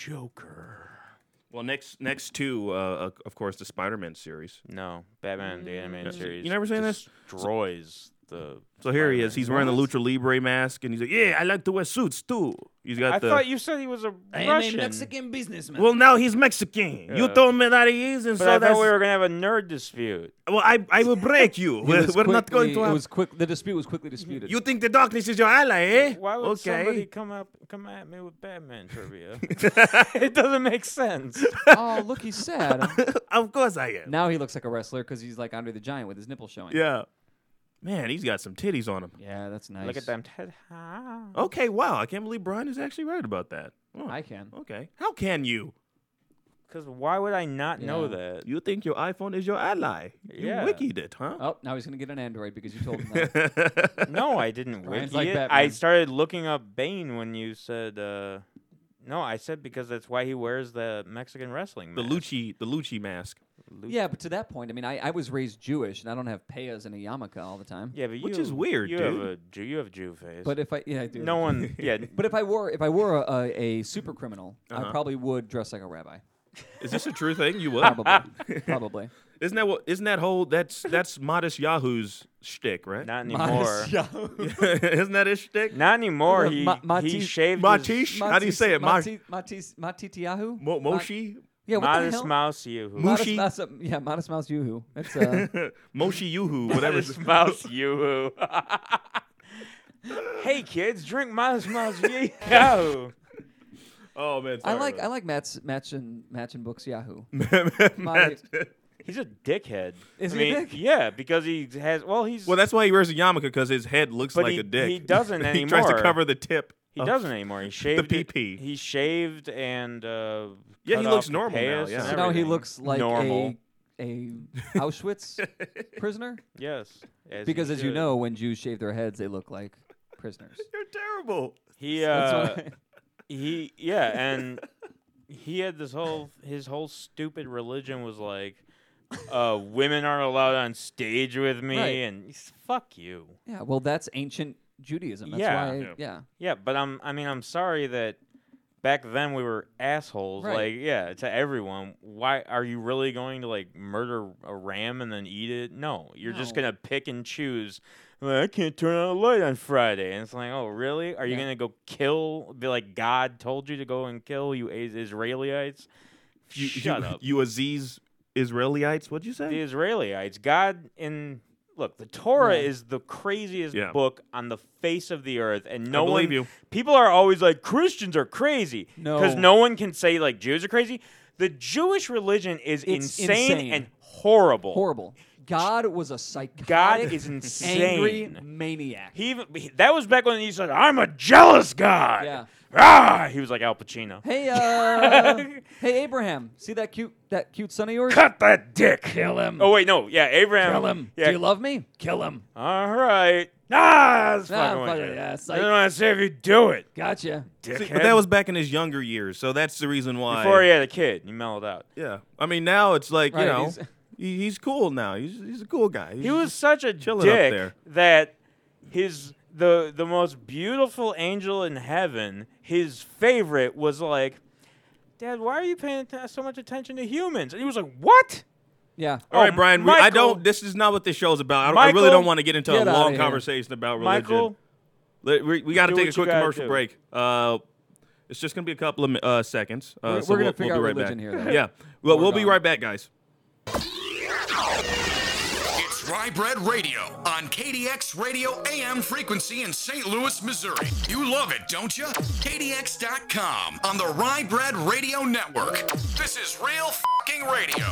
Joker. Well, next next to, uh, uh, of course, the Spider-Man series. No, Batman the animated Mm. series. You never seen this? Destroys the. So here he is. Spider-Man. He's wearing the Lucha Libre mask, and he's like, "Yeah, I like to wear suits too." He's got I the. thought you said he was a Russian. businessman. Well, now he's Mexican. You Yeah. told me that he is, and But so I that's. thought we were gonna have a nerd dispute. Well, I I will break you. It we're was we're not going quickly- to It have. was quick. The dispute was quickly disputed. You think the darkness is your ally, eh? Why would okay. somebody come up come at me with Batman trivia? It doesn't make sense. Oh, look, he's sad. Of course I am. Now he looks like a wrestler because he's like Andre the Giant with his nipples showing. Yeah. Man, he's got some titties on him. Yeah, that's nice. Look at them. Ted- Okay, wow. I can't believe Brian is actually right about that. Oh, I can. okay. How can you? Because why would I not know Yeah. that? You think your iPhone is your ally? You Yeah. wikied it, huh? Oh, now he's gonna get an Android because you told him that. No, I didn't Brian's wiki like it. Batman. I started looking up Bane when you said. Uh, no, I said because that's why he wears the Mexican wrestling The mask. Lucci, the Lucci mask. Lu- Yeah, but to that point, I mean, I, I was raised Jewish and I don't have payas and a yarmulke all the time. Yeah, but Which you, is weird, You dude. have a Jew. You have Jew face. But if I yeah I do. no one. Yeah. But if I were if I were a, a, a super criminal, Uh-huh. I probably would dress like a rabbi. Is this a true thing? You would? Probably. Probably. Isn't that what? Isn't that whole? That's that's Modest Yahoo's shtick, right? Not anymore. Isn't that his shtick? Not anymore. Uh, He Ma- he Mati- shaved Matish? his How do you say it? Ma- Mati Mati Matitiyahu? Mo- Moshi? Yeah, what the Modest hell? Mouse you. Modest Mushi? Mouse, uh, yeah, Modest Mouse Yoo-hoo. That's uh, Moshi Yuhu, whatever. Modest Mouse you. Hey kids, drink Modest Mouse Yahoo. Oh man, I sorry, like man. I like match matching matching books Yahoo. Matt- My- He's a dickhead. Is I he a mean, dick? Yeah, because he has. Well, he's. Well, that's why he wears a yarmulke because his head looks But like he- a dick. he doesn't he tries to anymore. cover the tip. He of doesn't anymore. He shaved P it- P. He shaved and uh, Yeah, cut he looks off the normal now, payas yeah. and So now he everything. looks like normal. a a Auschwitz prisoner. Yes, as Because he as you should. know, when Jews shave their heads, they look like prisoners. You're terrible. he That's uh, why- he yeah, and he had this whole his whole stupid religion was like, uh, women aren't allowed on stage with me, Right. and he's- fuck you. Yeah, well, that's ancient Judaism. That's Yeah. why, Yeah. yeah. Yeah, but I'm I mean I'm sorry that back then we were assholes. Right. Like yeah, to everyone. Why are you really going to like murder a ram and then eat it? No, you're just No. gonna pick and choose. Well, I can't turn on a light on Friday, and it's like, oh really? Are you Yeah. gonna go kill? Be like God told you to go and kill you Is- Israelites? You, Shut you, up. You Aziz Israelites? What'd you say? The Israelites. God in look, the Torah Yeah. is the craziest Yeah. book on the face of the earth, and no believe one. you. People are always like Christians are crazy because No. no one can say like Jews are crazy. The Jewish religion is It's insane, insane. and horrible. Horrible. God was a psychotic, God is insane. angry maniac. He even he, that was back when he said, "I'm a jealous God." Yeah. Ah, he was like Al Pacino. Hey, uh, hey, Abraham, see that cute, that cute son of yours? Cut that dick. Kill him. Oh wait, no, yeah, Abraham. Kill him. Yeah. Do you love me? Kill him. All right. Ah, that's Ah, fucking fuck with it, you. yeah, I psych. don't want to say if you do it. Gotcha. See, Dickhead. but that was back in his younger years, so that's the reason why. before he had a kid. He mellowed out. Yeah. I mean, now it's like, Right, you know, he's- he, he's cool now. He's he's a cool guy. He's He was just such a chilling up dick there. that his the the most beautiful angel in heaven, his favorite was like, Dad, why are you paying atten- so much attention to humans? And he was like, what? Yeah. All right, Oh, Brian. We, I Michael- don't. This is not what this show's about. I, don't- I really Michael, don't want to get into get a outta long here. conversation about religion. Michael, Let- we we got to do take a what you quick gotta commercial do. break. Uh, it's just gonna be a couple of mi- uh, seconds. Uh, We're- so we're gonna we'll, figure we'll be out right religion back. here, though. Yeah. Well, We're we'll be gone. right back, guys. It's Rye Bread Radio on K D X Radio A M frequency in Saint Louis, Missouri. You love it, don't you? K D X dot com on the Rye Bread Radio Network. This is real fucking radio.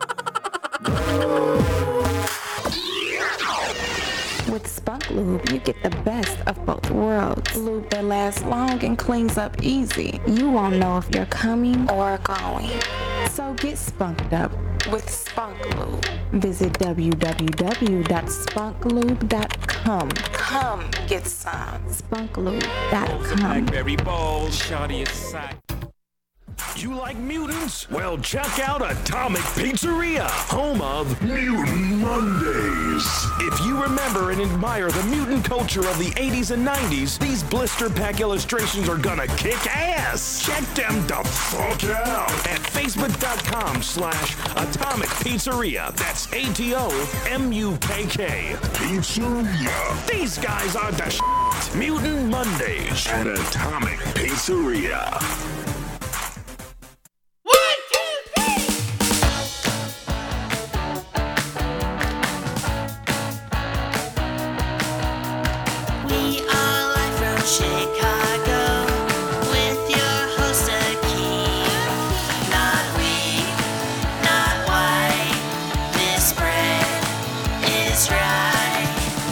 With Spunk Lube, you get the best of both worlds. Lube that lasts long and cleans up easy. You won't know if you're coming or going. So get spunked up with Spunk Lube. Visit w w w dot spunk lube dot com. Come get some. spunk lube dot com. Blackberry balls. Shoddy aside. You like mutants? Well, check out Atomic Pizzeria, home of Mutant Mondays. If you remember and admire the mutant culture of the eighties and nineties, these blister pack illustrations are gonna kick ass. Check them the fuck out at facebook.com slash Atomic Pizzeria. That's A T O M U K K. Pizzeria. These guys are the shit. Mutant Mondays at Atomic Pizzeria. We are live from Chicago with your host Akeem. Not weak, not white. This bread is rye.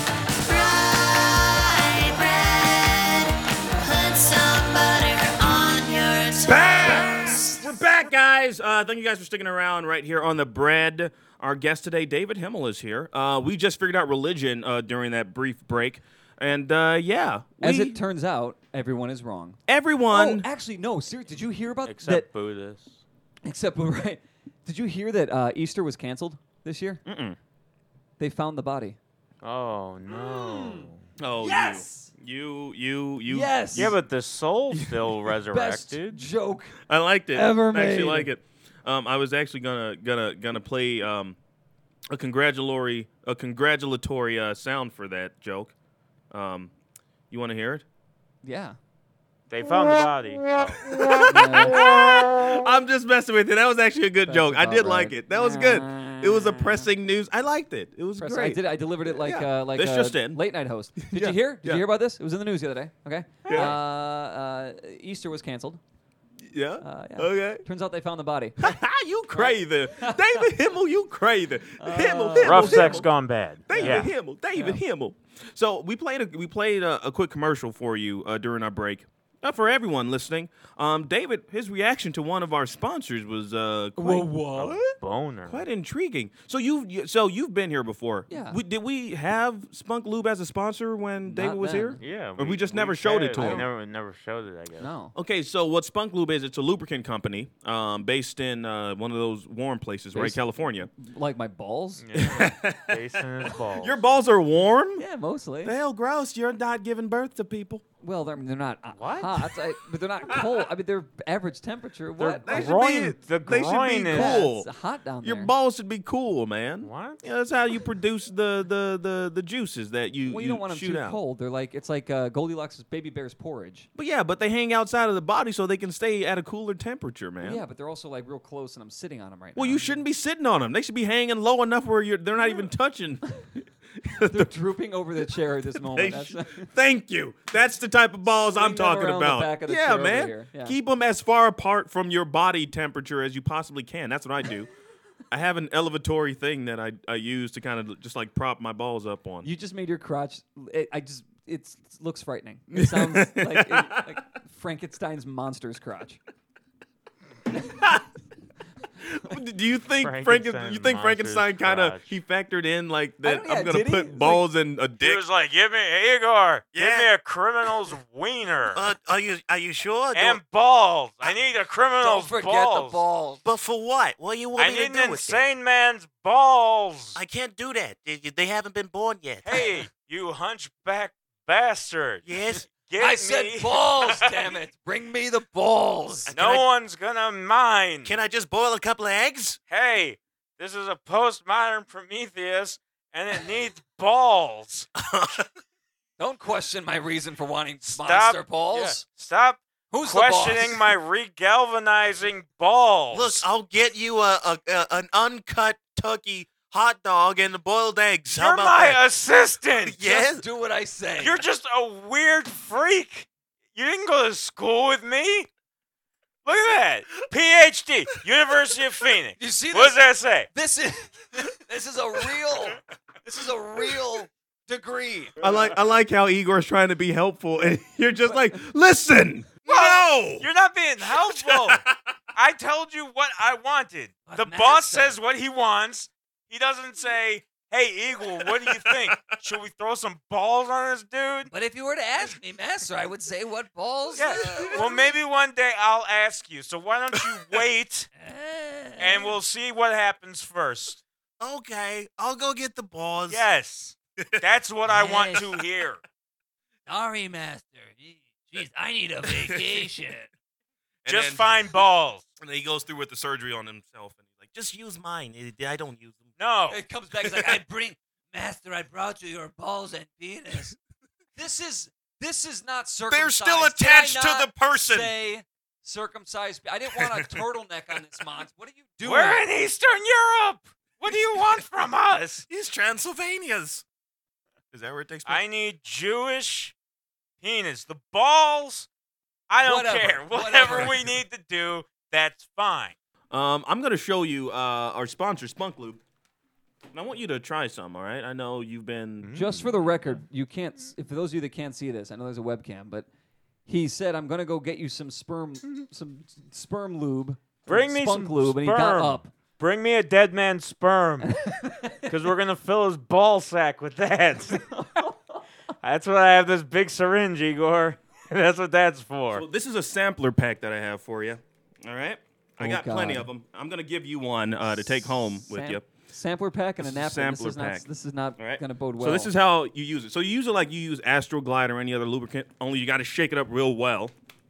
Rye bread. Put some butter on your toast. We're back, guys. Uh, thank you guys for sticking around right here on the bread. Our guest today, David Himmel, is here. Uh, we just figured out religion uh, during that brief break. And, uh, yeah. As we- it turns out, everyone is wrong. Everyone. Oh, actually, no. Seriously, did you hear about except that? Buddhists. Except, right. Did you hear that uh, Easter was canceled this year? Mm-mm. They found the body. Oh no. Oh, Yes! you. You, you, you. Yes! Yeah, but the soul's still resurrected. Best joke I liked it. ever I actually made. like it. Um, I was actually gonna gonna gonna play um, a congratulatory a congratulatory uh, sound for that joke. Um, you want to hear it? Yeah. They found the body. I'm just messing with you. That was actually a good That's joke. I about did like right. it. That was good. It was a pressing news. I liked it. It was Press- great. I did. I delivered it like Yeah. uh, like This a just in. late night host. Did Yeah. you hear? Did Yeah. you hear about this? It was in the news the other day. Okay. Yeah. Uh, uh, Easter was canceled. Yeah. Uh, yeah. Okay. Turns out they found the body. you crazy, David Himmel. You crazy, Uh, Himmel. Himmel Rough sex Himmel. gone bad. David Yeah. Himmel. David Himmel. So we played a we played a, a quick commercial for you uh, during our break. Uh, for everyone listening, um, David, his reaction to one of our sponsors was uh, quite, A boner. quite intriguing. So you've you, so you've been here before. Yeah. We, did we have Spunk Lube as a sponsor when Not David was then. here? Yeah. Or we just never showed it to we him? Never, never showed it, I guess. No. Okay, so what Spunk Lube is, it's a lubricant company um, based in uh, one of those warm places, right? Based- California. Like my balls? Yeah. Based in his balls. Your balls are warm? Yeah, mostly. The hell, gross. You're not giving birth to people. Well, they're, they're not uh, What? hot, I, but they're not cold. I mean, they're average temperature. What? They should groin- be, the they should groin be is- cool. It's hot down Your there. balls should be cool, man. What? Yeah, that's how you produce the, the, the, the juices that you, Well, you, don't want them shoot too out. cold. They're like it's like uh, Goldilocks' baby bear's porridge. But yeah, but they hang outside of the body so they can stay at a cooler temperature, man. Yeah, but they're also like real close, and I'm sitting on them right Well, now. you shouldn't be sitting on them. They should be hanging low enough where you're they're not even touching. They're drooping over the chair at this They moment. That's, sh- Thank you. That's the type of balls I'm Swing them talking around the about. back of the yeah, chair over man. here. Yeah. Keep them as far apart from your body temperature as you possibly can. That's what I do. I have an elevatory thing that I, I use to kind of just like prop my balls up on. You just made your crotch. It, I just it's, it looks frightening. It sounds like, it, like Frankenstein's monster's crotch. Do you think Franken, Frankenstein you think Frankenstein monster's kind of crotch. he factored in like that? don't- yeah, I'm gonna did he? put Like- balls in a He dick. was like, "Give me Igor, give Yeah. me a criminal's wiener Uh, are you are you sure? and Don't- balls. I need a criminal's Don't forget balls. the balls. but for what? What do you want I me need to do an with insane man's balls. it? I can't do that. They, they haven't been born yet. Hey, you hunchback bastard! Yes. Get I me. said balls. Damn it! Bring me the balls. No Can I- one's gonna mind. Can I just boil a couple of eggs? Hey, this is a postmodern Prometheus, and it needs balls. Don't question my reason for wanting Stop. monster yeah, balls. Stop Who's the questioning boss? my regalvanizing balls. Look, I'll get you a, a, a an uncut turkey hot dog and the boiled eggs. How You're about my that? assistant. Yes. Just do what I say. You're just a weird freak. You didn't go to school with me. Look at that. P H D, University of Phoenix. You see What does this? that say? This is this is a real this is a real degree. I like I like how Igor's trying to be helpful, and you're just like, listen. No! You're not being helpful. I told you what I wanted. But The Matt boss said- says what he wants. He doesn't say, "Hey, Eagle, what do you think? Should we throw some balls on this dude?" But if you were to ask me, Master, I would say what balls. Yeah. Well, maybe one day I'll ask you. So why don't you wait and we'll see what happens first. Okay, I'll go get the balls. Yes. That's what I want to hear. Sorry, Master. Jeez, I need a vacation. And Just then- find balls. And then he goes through with the surgery on himself, and he's like, "Just use mine. I I don't use them." No. It comes back. It's like I bring, Master. I brought you your balls and penis. This is this is not circumcised. They're still Did I attached to not the person. Say circumcised. I didn't want a turtleneck on this, Mons. What are you doing? We're in Eastern Europe. What do you want from us? He's Transylvania's. Is that where it takes place? I need Jewish penis. The balls, I don't Whatever, care. whatever. Whatever we need to do, that's fine. Um, I'm gonna show you uh, our sponsor, Spunk Lube. And I want you to try some. All right. I know you've been. Just for the record, you can't. s- If for those of you that can't see this, I know there's a webcam, but he said, "I'm gonna go get you some sperm, some sperm lube, or Bring me spunk some lube," and he got sperm. up. Bring me a dead man's sperm, because we're gonna fill his ball sack with that. That's what I have this big syringe, Igor. That's what that's for. So this is a sampler pack that I have for you. All right. I Oh, got plenty God. of them. I'm gonna give you one uh, to take home with Sam- you. Sampler pack and a This is a napkin. sampler this is pack. not. This is not All right. gonna bode well. So this is how you use it. So you use it like you use Astroglide or any other lubricant. Only you got to shake it up real well.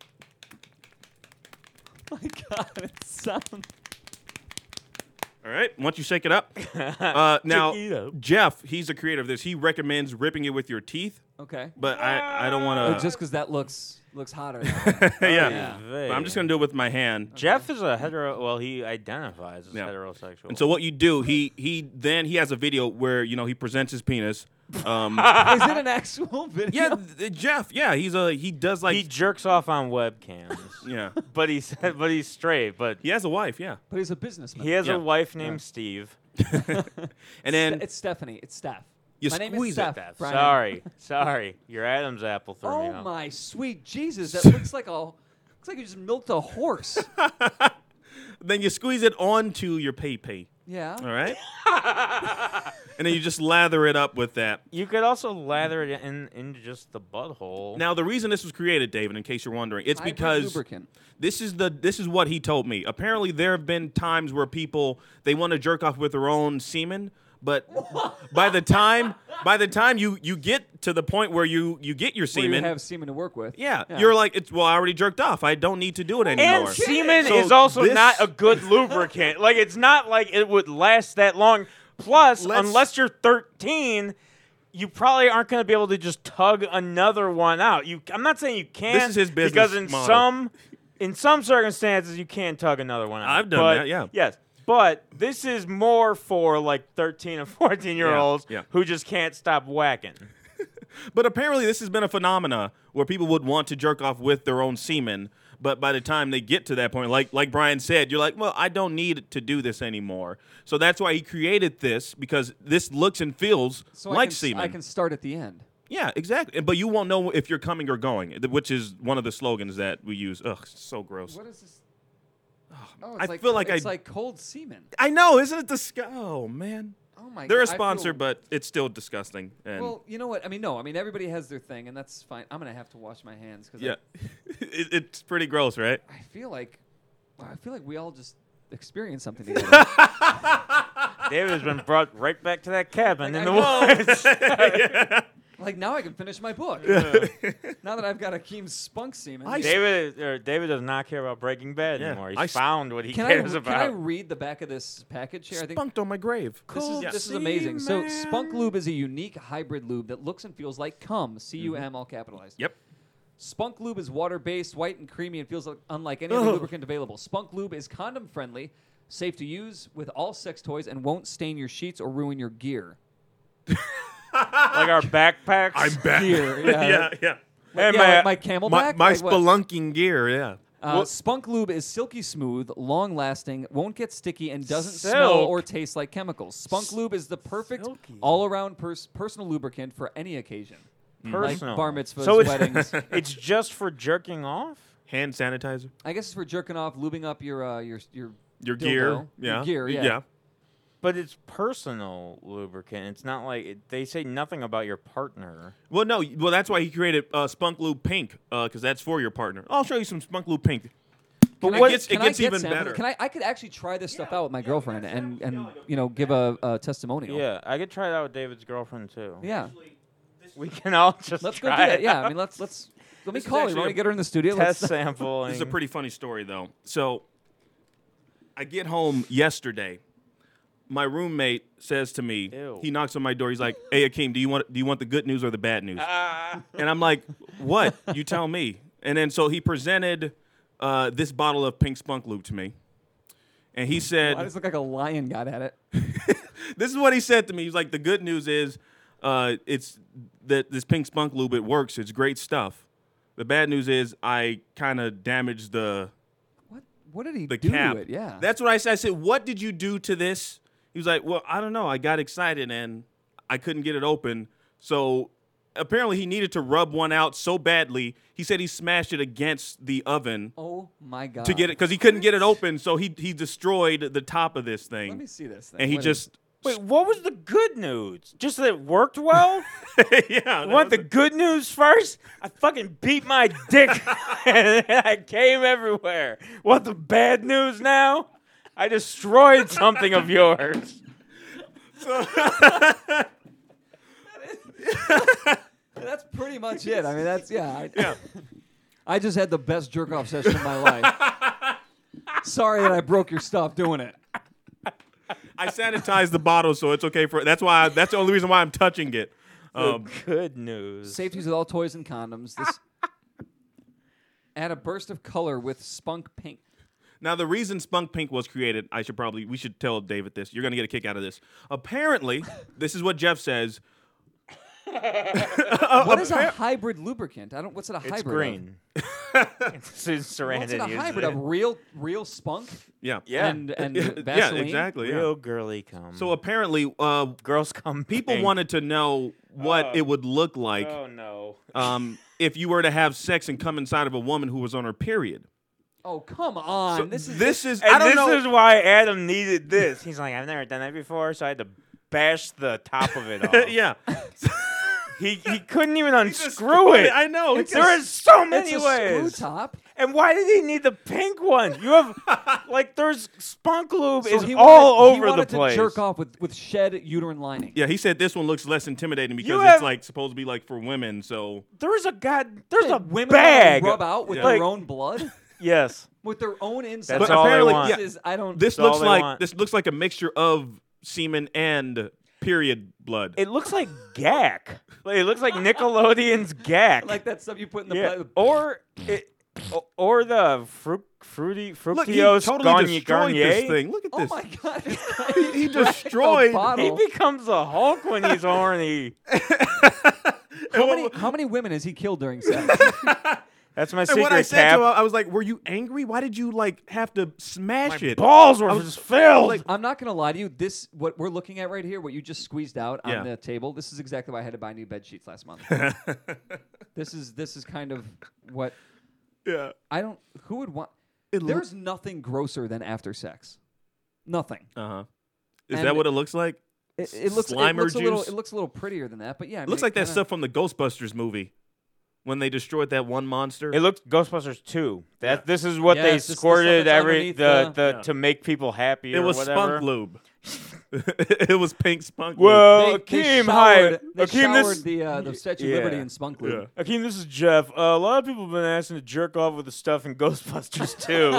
Oh my God, it sounds. All right. Once you shake it up, uh, now Shake it up. Jeff, he's the creator of this. He recommends ripping it with your teeth, Okay. but I, I don't Oh, want to. just because that looks looks hotter. yeah. yeah. But I'm just gonna do it with my hand. Jeff is a hetero. Well, he identifies as Yeah. heterosexual. And so what you do, he he then he has a video where you know he presents his penis. Um, Is it an actual video? yeah, th- Jeff. Yeah, he's a he does like he jerks off on webcams. yeah. but he's but he's straight. But He has a wife. Yeah, But he's a businessman. he has Yeah. a wife named Steve. and then it's Stephanie. It's Steph. You My name is squeeze Seth. it. Brian. Sorry, sorry. Your Adam's apple threw me Oh off. my sweet Jesus! That looks like a looks like you just milked a horse. Then you squeeze it onto your pee pee. Yeah. All right. And then you just lather it up with that. You could also lather it in into just the butthole. Now, the reason this was created, David, in case you're wondering, it's Hybrid because lubricant. this is the this is what he told me. Apparently, there have been times where people they want to jerk off with their own semen, but by the time by the time you you get to the point where you you get your Where semen, you have semen to work with. yeah, you're like, it's well, I already jerked off. I don't need to do it anymore. And semen So is also this- not a good lubricant. Like, it's not like it would last that long. Plus, Let's- unless you're thirteen, you probably aren't going to be able to just tug another one out. You, I'm not saying you can't. This is his business because in model. some in some circumstances you can tug another one out. I've done But- that, yeah. Yes. But this is more for like thirteen or fourteen year olds Yeah, yeah. who just can't stop whacking. But apparently, this has been a phenomena where people would want to jerk off with their own semen, but by the time they get to that point, like like Brian said, you're like, well, I don't need to do this anymore. So that's why he created this, because this looks and feels So like I can, semen. I can start at the end. Yeah, exactly. But you won't know if you're coming or going, which is one of the slogans that we use. Ugh, so gross. What is this? Oh, I it's like, feel like it's I- like cold semen. I know, isn't it disgusting? Oh man. Oh my They're God, a I sponsor, feel- but it's still disgusting. And Well, you know what? I mean, no. I mean, everybody has their thing, and that's fine. I'm gonna have to wash my hands because yeah, it, it's pretty gross, right? I, I feel like I feel like we all just experienced something together. David has been brought right back to that cabin Like, in I the know. woods. Yeah. Like now I can finish my book. Now that I've got Akeem's spunk semen. David or David does not care about Breaking Bad Yeah. anymore. He's I s- found what he Can I, cares can about. I read the back of this package here? I think Spunked on my grave. this is, this is amazing. So Spunk Lube is a unique hybrid lube that looks and feels like cum. C U M, all capitalized. Yep. Spunk Lube is water-based, white and creamy, and feels like, unlike any other lubricant available. Spunk Lube is condom-friendly, safe to use with all sex toys, and won't stain your sheets or ruin your gear. Like our backpacks. I'm back. Gear, yeah. yeah, yeah. Hey, yeah, man. like my camelback. My, my like what? spelunking gear, yeah. Uh, Spunk Lube is silky smooth, long-lasting, won't get sticky, and doesn't Silk. smell or taste like chemicals. Spunk Lube is the perfect all-around pers- personal lubricant for any occasion. Personal. Like bar mitzvahs, so it's, weddings. it's just for jerking off? Hand sanitizer. I guess it's for jerking off, lubing up your uh, your your Your dildo. gear. Your Yeah. gear, yeah. yeah. But it's personal lubricant. It's not like it, they say nothing about your partner. Well, no. Well, that's why he created uh, Spunk Lube Pink, because that's for your partner. I'll show you some Spunk Lube Pink. But Can I what get- gets, it can I gets get even samples? better. Can I? I could actually try this stuff out with my girlfriend and and you know give a, a testimonial. Yeah, I could try it out with David's girlfriend too. Yeah. We can all just Let's go try do that. it Yeah. out. I mean, let's let's let me This is call her. You actually want a to get her in the studio? Test Let's- sample. This is a pretty funny story, though. So, I get home yesterday. My roommate says to me, Ew. he knocks on my door. He's like, "Hey, Akeem, do you want do you want the good news or the bad news?" Ah. And I'm like, "What? You tell me." And then so he presented uh, this bottle of Pink Spunk Lube to me, and he said, Why does it look like a lion got at it? "This is what he said to me. He's like, the good news is, uh, it's that this Pink Spunk Lube, it works. It's great stuff. The bad news is I kind of damaged the." What what did he the do cap. to it? Yeah. That's what I said. I said, "What did you do to this?" He was like, "Well, I don't know. I got excited and I couldn't get it open. So apparently he needed to rub one out so badly. He said he smashed it against the oven Oh my god. to get it because he couldn't get it open. So he he destroyed the top of this thing. Let me see this thing. And he What is- just Wait, what was the good news? Just that it worked well? yeah. You that want was the good news first? I fucking beat my dick and I came everywhere. Want the bad news now? I destroyed something of yours. That's pretty much it. I mean, that's yeah. I, Yeah. I just had the best jerk off session of my life. Sorry that I broke your stuff doing it. I sanitized the bottle, so it's okay for. That's why. I, that's the only reason why I'm touching it. The Um, good news. Safe to use with all toys and condoms. This add a burst of color with Spunk Pink. Now, the reason Spunk Pink was created, I should probably, we should tell David this. You're going to get a kick out of this. Apparently, this is what Jeff says. What is a hybrid lubricant? I don't. What's it a It's hybrid? green. It's Sarandon What's it a uses hybrid it. of? Real, real spunk. Yeah. Yeah. And and yeah, Vaseline. exactly. Yeah. Real girly cum. So apparently, uh, girls come. people pink. wanted to know what Oh. it would look like Oh no. um, if you were to have sex and come inside of a woman who was on her period. Oh come on! So this is this is. And I don't this know. is why Adam needed this. He's like, I've never done that before, so I had to bash the top of it off. yeah. He he couldn't even just unscrew screwed it. it. I know. It's, He there just- is so many it's a ways. screw top. And why did he need the pink one? You have like there's spunk lube So is he all wanted, he over the wanted place. to jerk off with, with shed uterine lining. Yeah, he said this one looks less intimidating because You it's have- like supposed to be like for women. So There's a god. There's a Women bag. wanna rub out with Yeah. their Like- own blood, Yes. with their own inside. That's But all they apparently, want. yeah, This is- I don't. this That's all looks they like want. this looks like a mixture of semen and period blood. It looks like gack. Like, it looks like Nickelodeon's gack. like that stuff you put in the. yeah. pla- Or it, o- or the fruit, fruity Look, he Fructios totally Garnier. destroyed Garnier. this thing. Look at Oh this. my god! he, he destroyed. A bottle. He becomes a Hulk when he's horny. How many, how many women has he killed during sex? That's my And secret when I said cap. to him, I was like, "Were you angry? Why did you like have to smash My it?" balls were I was just filled. like, I'm not gonna lie to you. This what we're looking at right here, what you just squeezed out Yeah. on the table. This is exactly why I had to buy new bed sheets last month. this is this is kind of what yeah. I don't. Who would want? It loo- There's nothing grosser than after sex. Nothing. Uh huh. Is And that what it looks like? It, it looks. It Slimer looks a little. juice? It looks a little prettier than that. But yeah, I It mean, looks it like that kinda- stuff from the Ghostbusters movie when they destroyed that one monster. It looked Ghostbusters two. That this is what Yes, they this is the stuff squirted that's every underneath the, the- the Yeah. to make people happy. It or was whatever. spunk lube. It was pink spunk lube. Well, They, they Akeem, hi. showered, they Akeem, showered this, the uh, the Statue of Yeah. Liberty in spunk lube. Yeah. Akeem, this is Jeff. Uh, a lot of people have been asking to jerk off with the stuff in Ghostbusters two.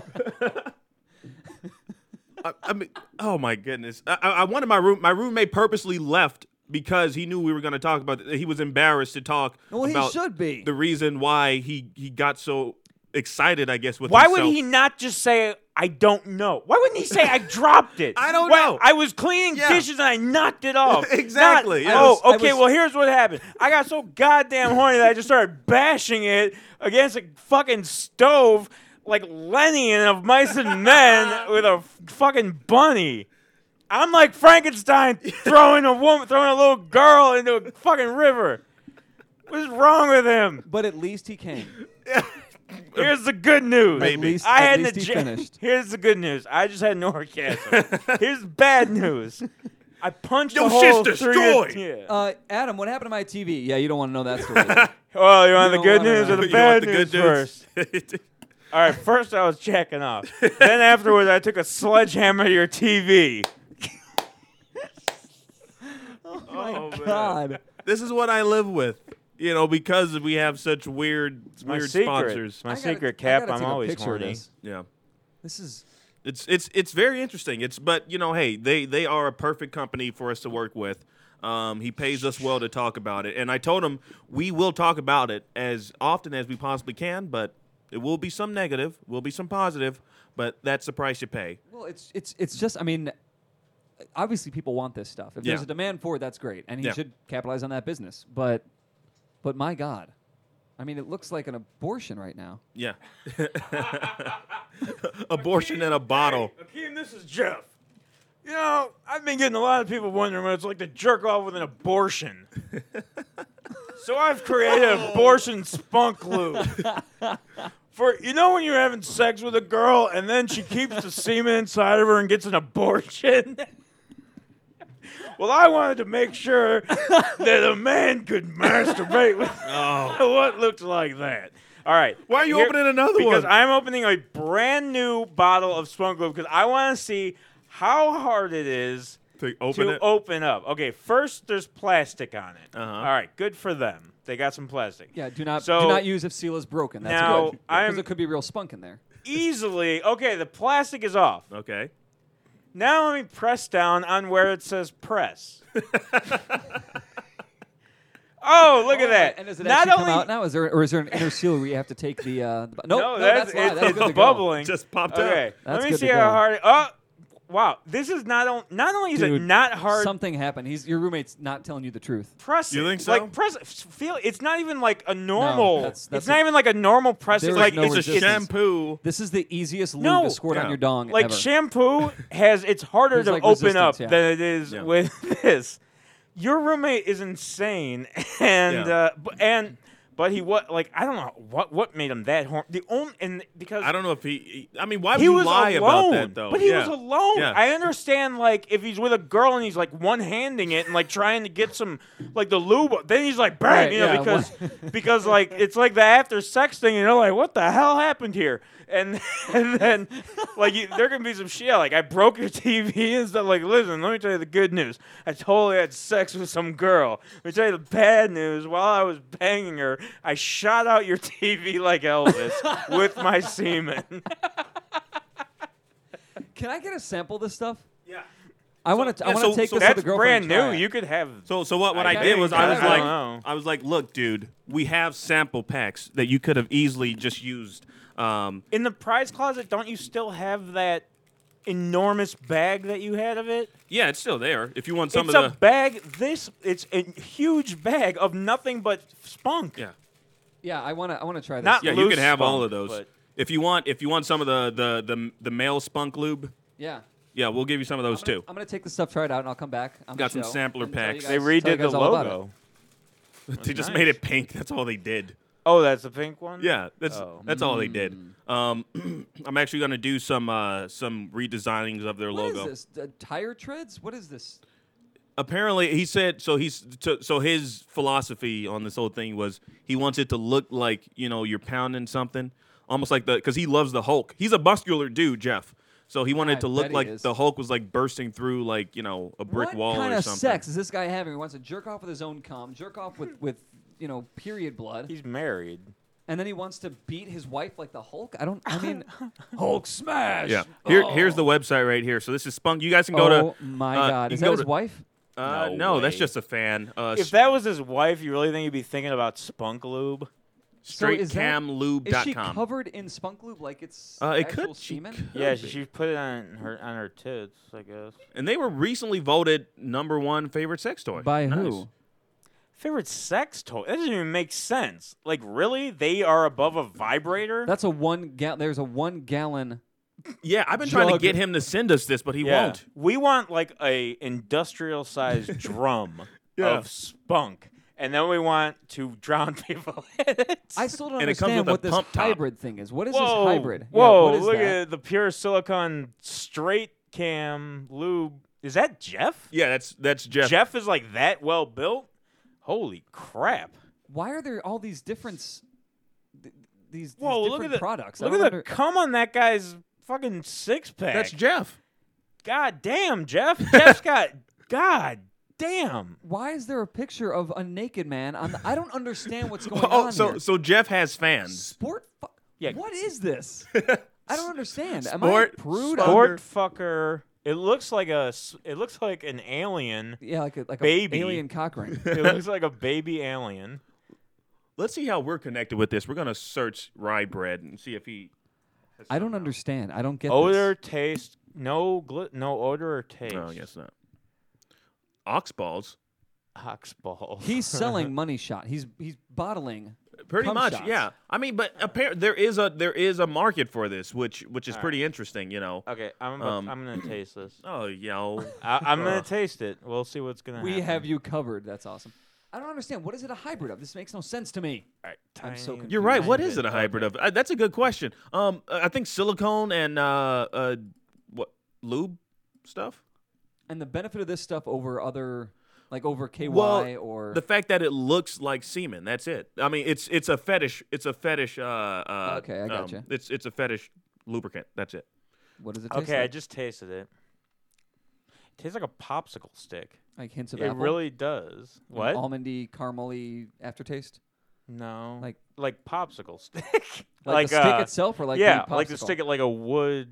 I, I mean, oh my goodness! I, I I wanted my room. My roommate purposely left because he knew we were going to talk about it. He was embarrassed to talk Well, he about should be. the reason why he he got so excited. I guess with Why himself. would he not just say, I don't know? Why wouldn't he say, I dropped it? I don't Why- know. I was cleaning Yeah. dishes and I knocked it off. Exactly, Not, yeah. Oh, I was- I okay, was- well, here's what happened. I got so goddamn horny that I just started bashing it against a fucking stove like Lenny in Of Mice and Men with a f- fucking bunny. I'm like Frankenstein throwing a woman, throwing a little girl into a fucking river. What's wrong with him? But at least he came. Here's the good news. Maybe. At least, I at had least an he eja- finished. Here's the good news. I just had an orgasm. Here's the bad news. I punched Your a hole shit's through destroyed. your- Yeah. Uh, Adam, what happened to my T V? Yeah, you don't want to know that story. then. well, you want you the good don't wanna news or know. the You bad want the news good news? first? All right. First, I was checking off. Then afterwards, I took a sledgehammer to your T V. oh my Oh, man. God. This is what I live with. You know, because we have such weird, It's my weird secret. sponsors. It's my I gotta- secret I cap. gotta I'm take a always picture of horny. this. Yeah. This is. It's it's it's very interesting. It's but you know, hey, they they are a perfect company for us to work with. Um, he pays us well to talk about it, and I told him we will talk about it as often as we possibly can. But it will be some negative, will be some positive, but that's the price you pay. Well, it's it's it's just. I mean, obviously people want this stuff. If Yeah. there's a demand for it, that's great, and he Yeah. should capitalize on that business. But, but my God, I mean, it looks like an abortion right now. Yeah. Abortion in a bottle. Akeem, this is Jeff. You know, I've been getting a lot of people wondering what it's like to jerk off with an abortion. So I've created abortion spunk lube. For you know when you're having sex with a girl and then she keeps the semen inside of her and gets an abortion? Well, I wanted to make sure that a man could masturbate with what looks like that. All right. Why are you opening another because one? I'm opening a brand new bottle of spunk lube because I want to see how hard it is To open to it. open up. Okay, first there's plastic on it. Uh-huh. All right, good for them. They got some plastic. Yeah, do not So- do not use if seal is broken. That's Now, good I'm- because it could be real spunk in there. Easily. Okay, the plastic is off. Okay. Now let me press down on where it says press. Oh, look at that! And does it Not actually only come out now? Is there or is there an inner seal where you have to take the? Uh, the nope, no, no, that's, that's, fine. it's, That's it's good to go. bubbling. Just popped Okay, out. let That's me good see to how go. hard. It, oh, wow, this is not on, not only is it Dude, not hard. Something happened. He's your roommate's not telling you the truth. Press You it. think so? Like press it. Feel it's not even like a normal. that's- that's it's not a- even like a normal press. There It's is like no it's resistance. a Shampoo. This is the easiest lube No. to squirt Yeah. on your dong like ever. shampoo has it's harder There's to like open up resistance, yeah. than it is Yeah. with this. Your roommate is insane, and Yeah. uh, b- and but he what like I don't know what what made him that horn. The only and because I don't know if he. he- I mean, why would he you was lie alone, about that though? but he Yeah. was alone. Yeah. I understand, like if he's with a girl and he's like one handing it and like trying to get some like the lube, then he's like bang, Right, you know, yeah, because because like it's like the after sex thing, you know, like what the hell happened here, and and then like you, there can be some shit like I broke your T V and stuff. Like listen, let me tell you the good news. I totally had sex with some girl. Let me tell you the bad news. While I was banging her, I shot out your T V like Elvis with my semen. Can I get a sample of this stuff? Yeah. I want to. I yeah, want to so- take so this to That's the girlfriend. brand and try new. it. You could have. So, so what? What I, I did think- was I was I don't like, know. I was like, look, dude, we have sample packs that you could have easily just used. Um, In the prize closet, don't you still have that enormous bag that you had of it? yeah, it's still there. If you want some It's of a the, bag. This it's a huge bag of nothing but spunk. yeah, Yeah, I want to. I want to try this. Not yeah, you loose can have all spunk, of those. but- If you want, if you want some of the the the, the male spunk lube, Yeah. yeah, we'll give you some of those I'm gonna, too. I'm gonna take the stuff, try it out, and I'll come back. On Got the some show sampler and tell you packs. guys- They tell you redid the guys all about it. logo. they just nice. made it pink. That's all they did. Oh, that's the pink one. Yeah, that's Oh. that's all they did. Um, I'm actually gonna do some uh, some redesignings of their What logo. is this? Uh, tire treads? What is this? Apparently, he said so. He's to, so his philosophy on this whole thing was he wants it to look like you know you're pounding something, almost like the because he loves the Hulk. He's a muscular dude, Jeff. So he wanted I it to look bet he like is. the Hulk was like bursting through like you know a brick what wall kind or of something. sex is this guy having? He wants to jerk off with his own cum, jerk off with with you know period blood, He's married. and then he wants to beat his wife like the Hulk. I don't. I mean, Hulk smash. Yeah. Here, Oh. here's the website right here. So this is Spunk. You guys can go to. Oh my uh, God! you Is can that go his to- wife? Uh, No no, that's way. just a fan. Uh, If that was his wife, you really think he'd be thinking about spunk lube? So is that- straight cam lube Is dot she com. covered in spunk lube like it's Uh, it actual could- she semen? could. Yeah, be. she, she put it on her on her tits, I guess. And they were recently voted number one favorite sex toy. By Nice. who? Favorite sex toy? That doesn't even make sense. Like, really? They are above a vibrator? That's a one gal. There's a one gallon. Yeah, I've been trying to Jug. get him to send us this, but he Yeah. won't. We want like a industrial sized drum Yeah. of spunk, and then we want to drown people in it. I still don't And it comes understand with a what this pump top. hybrid thing is. What is Whoa, this hybrid? Yeah, Whoa! what is look that? at the pure silicone straight cam lube. Is that Jeff? Yeah, that's that's Jeff. Jeff is like that well built. Holy crap! Why are there all these different th- these, these Whoa! different Look at the products? I Look at don't the under- cum on that guy's fucking six pack. That's Jeff. God damn, Jeff. Jeff's got. God damn. Why is there a picture of a naked man on the? I don't understand what's going Oh, on so here. so Jeff has fans. Sport. Fu- Yeah. What is this? I don't understand. Am Sport- I prude? Sport fucker. It looks like a. s- It looks like an alien. Yeah, like a like Baby. a alien cock ring. It looks like a baby alien. Let's see how we're connected with this. We're gonna search Rye Bread and see if he. has I don't somehow- understand. I don't get Odor, this. taste, no glit, no odor or taste. No, I guess not. Ox balls. Oxballs. He's selling money shot. He's he's bottling. Pretty cum much, shots. yeah. I mean, but apparently there is a there is a market for this, which which is All pretty interesting. You know. Okay, I'm about, Um, I'm gonna taste this. Oh, yo. I, I'm gonna Ugh. taste it. We'll see what's gonna We happen. have you covered. That's awesome. I don't understand. What is it a hybrid of? This makes no sense to me. All right, I'm so tiny confused. You're right. tiny What is bit. it a hybrid Okay. of? Uh, that's a good question. Um, uh, I think silicone and uh, uh, what lube stuff. And the benefit of this stuff over other, like over K Y Well, or the fact that it looks like semen. That's it. I mean, it's it's a fetish. It's a fetish. Uh, uh, Okay, I gotcha. um, It's it's a fetish lubricant. That's it. what does it taste Okay, I like? just tasted it. It tastes like a popsicle stick. Like hints of It apple. really does. An What? almondy, caramely aftertaste. No. Like like popsicle stick. like, the stick uh, itself, or like yeah, the like the popsicle? stick, like a wood.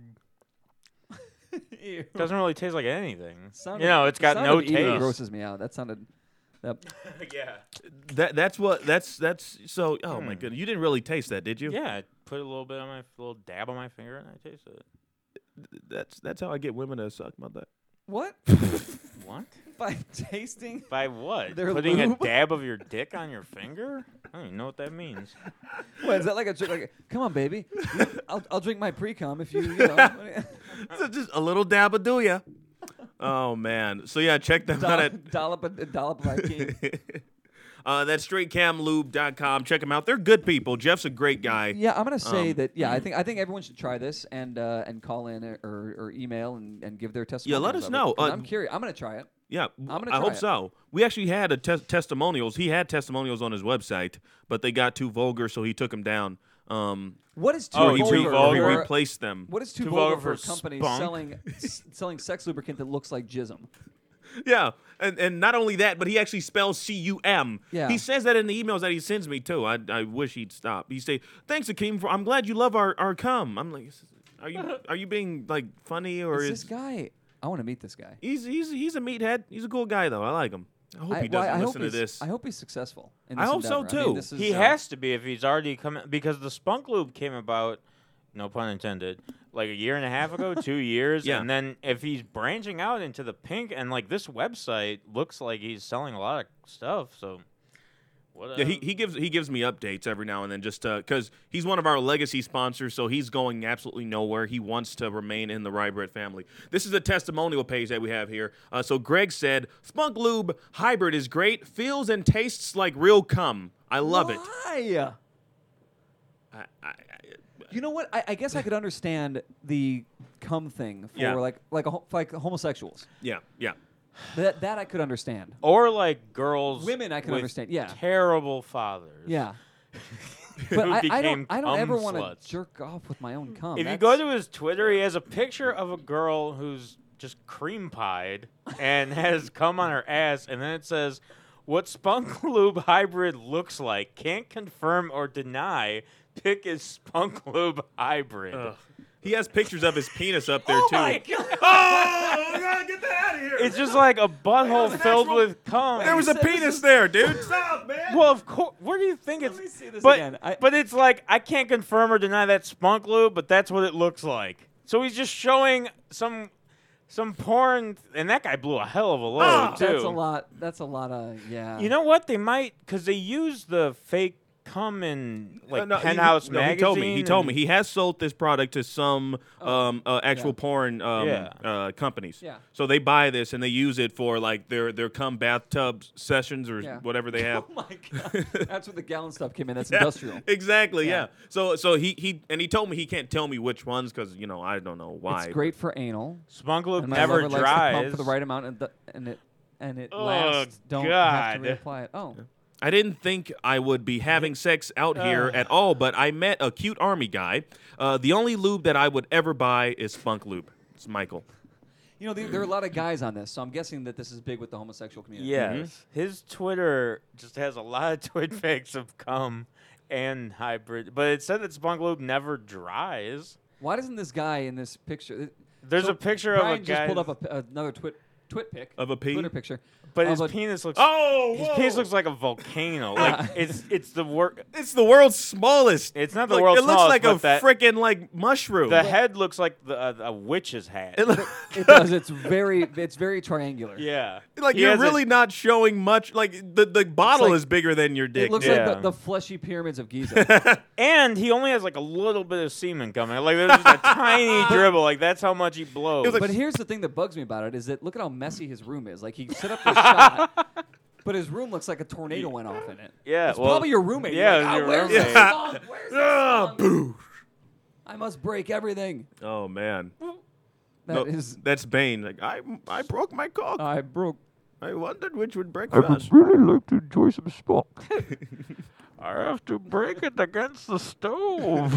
Ew. Doesn't really taste like anything. Sounded- you know, it's got sound no of eating taste. grosses me out. That sounded. That, yeah. That that's what that's that's so. Oh my Hmm. goodness, you didn't really taste that, did you? Yeah, I put a little bit on my little dab on my finger and I tasted it. That's that's how I get women to suck my dick. What? What? By tasting? By what? Their Putting lube? a dab of your dick on your finger? I don't even know what that means. What is that like a trick? Like, come on, baby. You- I'll, I'll drink my pre-cum if you. you know. So just a little dab of do ya. Oh man. So yeah, check them out at dollop, a dollop of Ikea. uh, that's straight cam lube dot com. Check them out. They're good people. Jeff's a great guy. Yeah, I'm gonna say Um, that. Yeah, I think I think everyone should try this and uh, and call in or, or email and, and give their testimony. let us know. Uh, I'm curious. I'm gonna try it. Yeah, I'm gonna I try hope it. so. We actually had a tes- testimonials. He had testimonials on his website, but they got too vulgar, so he took them down. Um, What is too or he, vulgar? re- or he for- replaced them. What is too, Too vulgar, vulgar for for a company spunk? selling s- selling sex lubricant that looks like jism? Yeah, and and not only that, but he actually spells C U M. Yeah. He says that in the emails that he sends me too. I, I wish he'd stop. He say, "Thanks, Akeem. For I'm glad you love our, our cum." I'm like, "Are you are you being like funny or Is is, this guy? I want to meet this guy. he's he's he's a meathead. He's a cool guy though. I like him. I hope I, he well, doesn't I hope listen to he's- this. I hope he's successful. In I this hope so, endeavor. I mean, too. this is, He uh, has to be if he's already coming because the Spunk Lube came about, no pun intended, like a year and a half ago, two years. Yeah. And then if he's branching out into the pink and like this website looks like he's selling a lot of stuff. So what? Yeah, he, he gives he gives me updates every now and then just because he's one of our legacy sponsors, so he's going absolutely nowhere. He wants to remain in the Rye Bread family. This is a testimonial page that we have here. Uh, so Greg said, Spunk Lube Hybrid is great, feels and tastes like real cum. I love it. Why? I, I, You know what? I, I guess I could understand the cum thing for Yeah. like like a, ho- for, like homosexuals. yeah, yeah. That that I could understand. Or like girls, Women I can with understand, yeah. terrible fathers. Yeah. who But I, I became don't I don't cum ever want to sluts. jerk off with my own cum. If you That's- go to his Twitter, he has a picture of a girl who's just cream pied and has cum on her ass, and then it says, "What Spunk Lube Hybrid looks like. Can't confirm or deny. Pick is Spunk Lube Hybrid." Ugh. He has pictures of his penis up there Oh too. my God. Oh, God, get that out of here! It's just like a butthole filled with cum. There was a penis there, dude. Stop, man. Well, of course. Where do you think it's? me see this but, again. I- but it's like I can't confirm or deny that Spunk Lube, but that's what it looks like. So he's just showing some some porn, and that guy blew a hell of a load Ah, too. That's a lot. That's a lot of yeah. You know what? They might because they use the fake cum in like Uh, no, he- Penthouse no, magazine. He told me. He told me and- he has sold this product to some Oh, um, uh, actual yeah. porn um, Yeah. uh, companies. Yeah. So they buy this and they use it for like their their cum bathtub sessions or Yeah. whatever they have. Oh my god. That's where the gallon stuff came in. That's Yeah, industrial. Exactly. Yeah. Yeah. So so he he and he told me he can't tell me which ones because you know I don't know why. It's great for anal. Spunk Lube And my never lover likes to pump dries. for the right amount, and, the, and it and it Oh, lasts. Don't have to God. reapply it. Oh, I didn't think I would be having sex out here Uh. at all, but I met a cute army guy. Uh, the only lube that I would ever buy is Spunk Lube. It's Michael. you know there, there are a lot of guys on this, so I'm guessing that this is big with the homosexual community. Yes. His Twitter just has a lot of twit pics of cum and hybrid, but it said that Spunk Lube never dries. Why doesn't this guy in this picture? There's So a picture Brian of a just guy, pulled up a, p- another twit twit pic Of a pee? Twitter picture. but of his a- penis looks. Oh, his whoa. penis looks like a volcano. Like it's it's the work. It's the world's smallest. It's not the Like, world's It looks smallest, like but a that- freaking like mushroom. The head looks like the, uh, a witch's hat. It look- It does. It's very. It's very triangular. yeah. like He you're has a- really not showing much. Like the the bottle like- is bigger than your dick. It looks dude. Yeah. like the, the fleshy pyramids of Giza. And he only has like a little bit of semen coming. Like there's just a tiny dribble. Like that's how much he blows. was like- But here's the thing that bugs me about it is that look at how messy his room is. Like he set up this shot, but his room looks like a tornado went off in it. yeah. It's well, probably your roommate. Yeah, You're like, your "Oh, where's roommate. this song? Where's this Ah, song? boo. I must break everything. Oh man. That No, is. that's Bane. Like I I broke my cock. I broke. I wondered which would break first. really like to enjoy some spunk. I have to break it against the stove.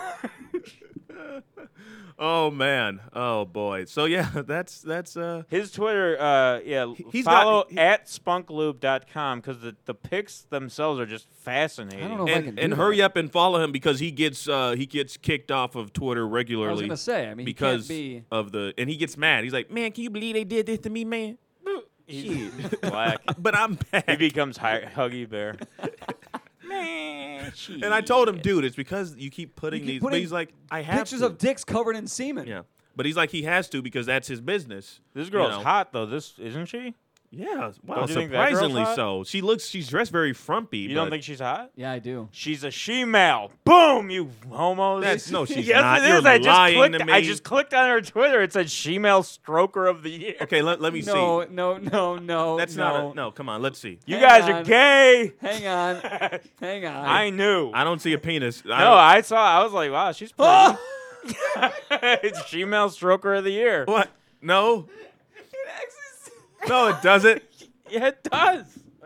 Oh man. Oh boy. So yeah, that's that's uh His Twitter, uh, yeah, he's got- follow he- at spunk lube dot com because the, the pics themselves are just fascinating. I don't know if I can and, do and that. hurry up and follow him because he gets uh he gets kicked off of Twitter I was regularly gonna say. I mean, he because can't be. of the and he gets mad. He's like, "Man, can you believe they did this to me, man?" He's black. But I'm He back. becomes hi- Huggy Bear. Man, And I told him, dude, it's because you keep putting keep these. putting but he's like, I have Pictures to. of dicks covered in semen. Yeah. but he's like he has to because that's his business. This you girl's know. hot though. This isn't she? Yeah, wow, Don't you think that girl's surprisingly hot? so. She looks, she's dressed very frumpy. You but don't think she's hot? Yeah, I do. She's a she-male. Boom, you homos. That's- no, she's yes, not. it You're is. I just lying clicked. to I me. just clicked on her Twitter. It said she-male stroker of the year. Okay, let, let me No, see. no, no, no. That's no. not a, no. Come on, let's see. You Hang guys on. are gay. Hang on. Hang on. I knew. I don't see a penis. I no, don't- I saw. I was like, wow, she's pretty. It's she-male stroker of the year. What? No. No, it doesn't. Yeah, it does.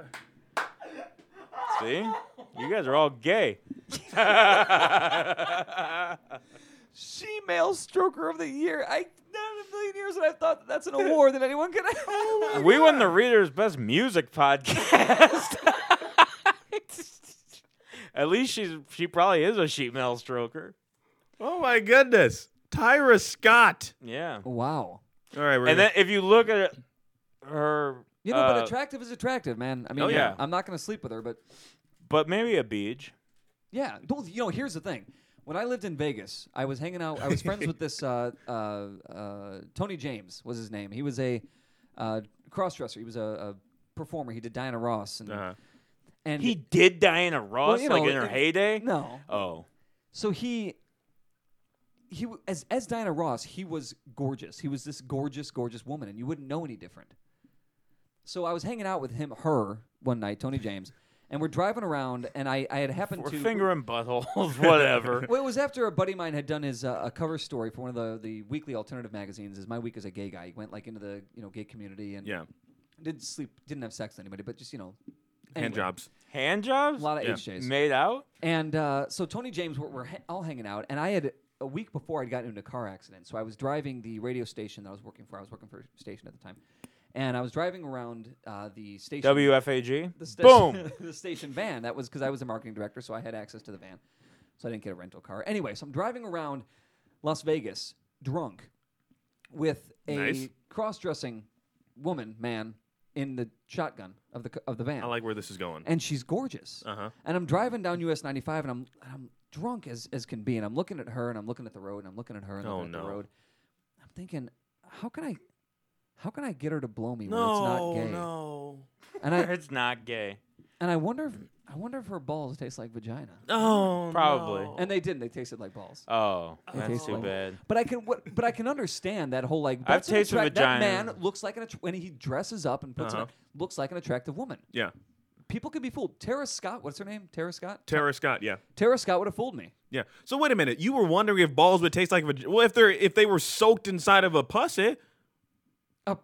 See? You guys are all gay. She-male stroker of the year. I never in a million years that I thought that that's an award that anyone could have. We won the Reader's Best Music Podcast. At least she's she probably is a she-male stroker. Oh my goodness, Tyra Scott. Yeah. Wow. All right, we're And gonna- then if you look at her, You know, uh, but attractive is attractive, man. I mean, Oh, yeah. I'm not going to sleep with her, but but maybe a beach. yeah. Don't- You know, here's the thing. When I lived in Vegas, I was hanging out. I was friends with this uh, uh, uh, Tony James was his name. He was a uh, cross-dresser. He was a, a performer. He did Diana Ross, and Uh-huh. and He did Diana Ross you like know, in her it- heyday. no. Oh. So he he w- as as Diana Ross, he was gorgeous. He was this gorgeous, gorgeous woman, and you wouldn't know any different. So I was hanging out with him, her one night, Tony James, and we're driving around, and I, I had happened We're to fingering buttholes, whatever. Well, it was after a buddy of mine had done his uh, a cover story for one of the, the weekly alternative magazines. Is My Week as a Gay Guy. He went like into the you know gay community and Yeah. didn't sleep, didn't have sex with anybody, but just you know Hand anyway. jobs. Hand jobs? A lot of Yeah. H Js. Made out? And uh, so Tony James, we're, we're ha- all hanging out, and I had a week before I'd gotten into a car accident. So I was driving the radio station that I was working for. I was working for a station at the time, and I was driving around uh, the station. W F A G? The sta- Boom. the station van. That was because I was a marketing director, so I had access to the van. So I didn't get a rental car. Anyway, so I'm driving around Las Vegas drunk with a Nice. cross-dressing woman, man, in the shotgun of the c- of the van. I like where this is going. And she's gorgeous. Uh-huh. And I'm driving down U S ninety-five, and I'm and I'm drunk as, as can be, and I'm looking at her, and I'm looking at the road, and I'm looking at her, and Oh, looking at no. the road. I'm thinking, how can I, how can I get her to blow me where No, it's not gay? no. And I It's not gay. and I wonder if I wonder if her balls taste like vagina. Oh, Probably. no. And they didn't. They tasted like balls. Oh, They that's tasted too like- bad. But I can, what, but I can understand that whole like. I've that's an tasted attract- That vagina. man looks like an att- when he dresses up and puts Uh-huh. it, on, looks like an attractive woman. Yeah. People can be fooled. Tara Scott, what's her name? Tara Scott. Tara Scott. Yeah. Tara Scott would have fooled me. Yeah. So wait a minute. You were wondering if balls would taste like vag- well, if they're if they were soaked inside of a pussy. A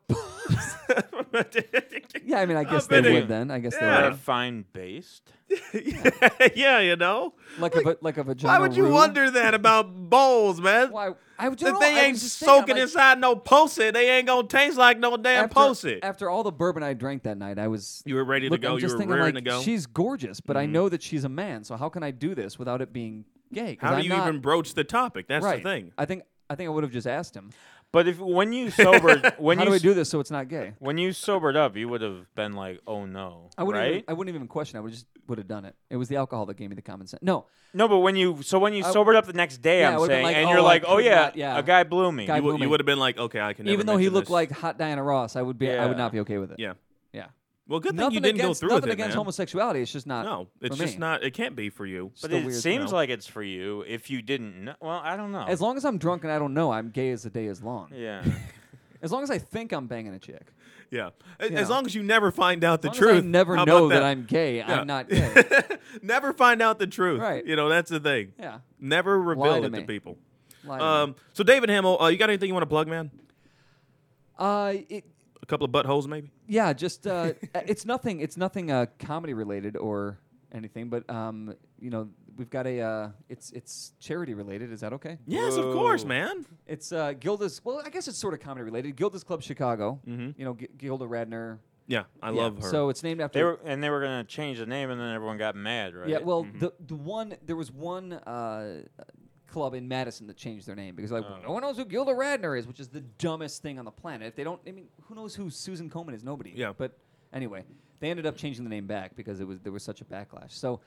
Yeah, I mean, I guess I they bet would it- then. I guess Yeah. they Are would. fine based? Yeah, you know. Like, a va- like a vagina. Why would you roux? wonder that about balls, man? Why? I would. If know, they I ain't was just thinking, I'm soaking like, inside no pussy, they ain't gonna taste like no damn after, pussy. After all the bourbon I drank that night, I was. You were ready to look, go. I'm You just were thinking, raring like, to go. she's gorgeous, but I Mhm. know that she's a man. So how can I do this without it being gay? 'Cause How do I'm you not- even broach the topic? That's right. the thing. I think. I think I would have just asked him. But if when you sobered, when How you do I s- do this so it's not gay? when you sobered up, you would have been like, "Oh no!" I wouldn't. right? Even, I wouldn't even question. I would just would have done it. It was the alcohol that gave me the common sense. No, No, but when you so when you I- sobered up the next day, Yeah, I I'm would've been saying, like, and oh, you're I like, "Oh could yeah, not- yeah. a guy blew me." Guy You, blew would- me. you would have been like, okay, I can. Never even though he mention looked this. like hot Diana Ross, I would be. I would Yeah. not be okay with it. Yeah. Yeah. Well, good thing Nothing you didn't against, go through nothing with it, against man. homosexuality. It's just not. No, it's for just me. not. It can't be for you. But Still it weird, seems no. like it's for you if you didn't know. Well, I don't know. As long as I'm drunk and I don't know, I'm gay as the day is long. yeah. As long as I think I'm banging a chick. Yeah. As You as know. long as you never find out the As long truth. as I never How know about that? I'm gay, Yeah. I'm not gay. Never find out the truth. Right. You know, that's the thing. Yeah. Never reveal to it me. to people. Lie to me. Um. So David Hamill, uh, you got anything you want to plug, man? Uh, it, A couple of buttholes, maybe. yeah, just uh, it's nothing. It's nothing uh, comedy related or anything. But um, you know, we've got a. Uh, it's it's charity related. Is that okay? Yes, of course, Whoa. man. It's uh, Gilda's. Well, I guess it's sort of comedy related. Gilda's Club Chicago. Mhm. You know, G- Gilda Radner. Yeah, I Yeah, love her. So it's named after. They were and they were gonna change the name, and then everyone got mad, right? Yeah, well, Mm-hmm. the the one there was one uh, club in Madison that changed their name because like Oh. no one knows who Gilda Radner is, which is the dumbest thing on the planet. If they don't, I mean, who knows who Susan Komen is? Nobody. Yeah. But anyway, they ended up changing the name back because it was there was such a backlash. So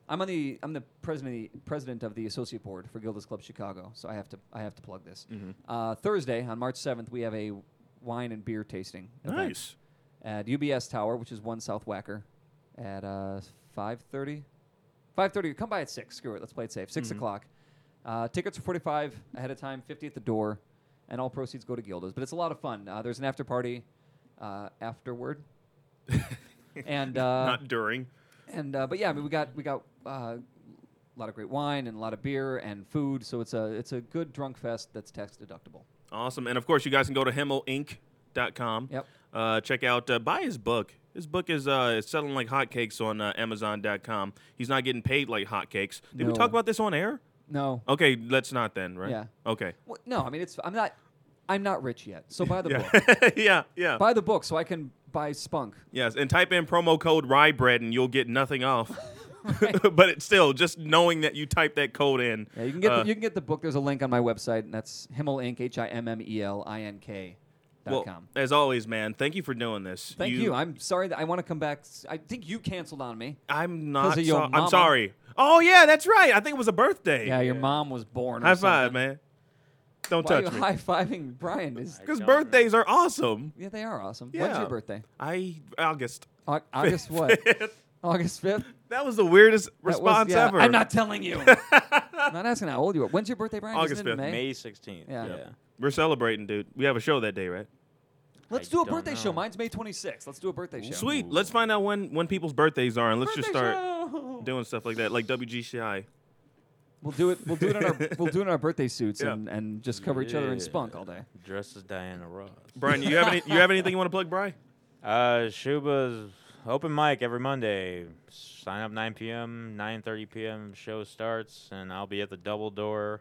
I'm on the I'm the president president of the associate board for Gilda's Club Chicago, so I have to I have to plug this. Mhm. Uh, Thursday on March seventh, we have a wine and beer tasting event Nice. at U B S Tower, which is one South Wacker, at uh, five thirty. five thirty. Come by at six. Screw it. Let's play it safe. Six Mhm. o'clock. Uh, tickets are forty-five ahead of time, fifty at the door, and all proceeds go to Gilda's. But it's a lot of fun. Uh, there's an after party uh, afterward, and uh, Not during. and uh, but yeah, I mean we got we got uh, a lot of great wine and a lot of beer and food. So it's a it's a good drunk fest that's tax deductible. Awesome. And of course, you guys can go to himmel inc dot com. Yep. Uh, check out, uh, buy his book. His book is uh, is selling like hotcakes on uh, amazon dot com. He's not getting paid like hotcakes. Did we No. talk about this on air? No. Okay, let's not then, right? Yeah. Okay. Well, no, I mean it's I'm not I'm not rich yet. So buy the Yeah. book. yeah, yeah. Buy the book so I can buy spunk. Yes, and type in promo code RYBREAD and you'll get nothing off. But it's still, just knowing that you type that code in. Yeah, you can get uh, the, you can get the book. There's a link on my website, and that's Himmel Inc. H I M M E L I N K dot well, com. as always, man, thank you for doing this. Thank you. I'm sorry that I want to come back. s- I think you canceled on me. I'm not. of your So- I'm mama. sorry. Oh yeah, that's right. I think it was a birthday. Yeah, your mom was born. or High five, something. man. Don't Why touch are you me. high fiving Brian? Is Because birthdays are awesome. yeah, they are awesome. Yeah. When's your birthday? I August. Au- August what? August fifth. That was the weirdest response yeah, ever. I'm not telling you. I'm not asking how old you are. When's your birthday, Brian? August Isn't it in fifth. May? May sixteenth. Yeah. Yeah. We're celebrating, dude. We have a show that day, right? Let's I do a don't birthday show. know. Mine's May twenty-sixth. Let's do a birthday show. Sweet. Let's find out when when people's birthdays are, and let's just Birthday start show. doing stuff like that, like W G C I. We'll do it. We'll do it in our we'll do it in our birthday suits Yeah. and, and just cover each other in Yeah. spunk all day. Dressed as Diana Ross. Brian, you have any? You have anything you want to plug, Brian? Uh, Shuba's open mic every Monday. Sign up nine p.m., nine thirty p.m. Show starts, and I'll be at the Double Door.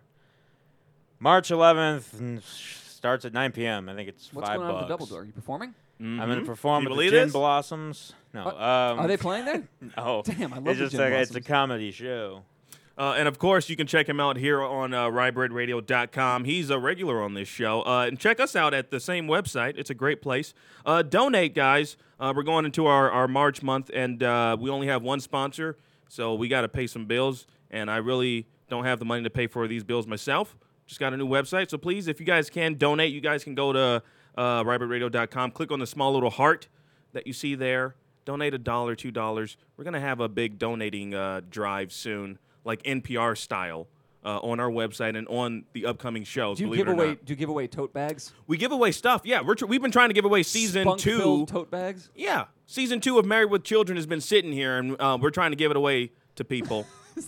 March eleventh and starts at nine p.m. I think it's What's five going on bucks. at the Double Door? Are you performing? I'm going to Mhm. perform Can at you the believe Gin this? Blossoms. No, Are- um, are they playing there? No, Damn, I love it's the just Gin like it's a Blossoms. comedy show. Uh, and of course, you can check him out here on uh, rye bread radio dot com. He's a regular on this show. Uh, and check us out at the same website. It's a great place. Uh, donate, guys. Uh, we're going into our, our March month, and uh, we only have one sponsor, so we got to pay some bills. And I really don't have the money to pay for these bills myself. Just got a new website. So please, if you guys can donate, you guys can go to uh, rye bread radio dot com. Click on the small little heart that you see there. Donate a dollar, two dollars. We're going to have a big donating uh, drive soon, like N P R style, uh, on our website and on the upcoming shows. Do you believe give it or away? not. Do you give away tote bags? We give away stuff. Yeah, we're tr- we've been trying to give away season two. Spunk-filled tote bags. Yeah, season two of Married with Children has been sitting here, and uh, we're trying to give it away to people.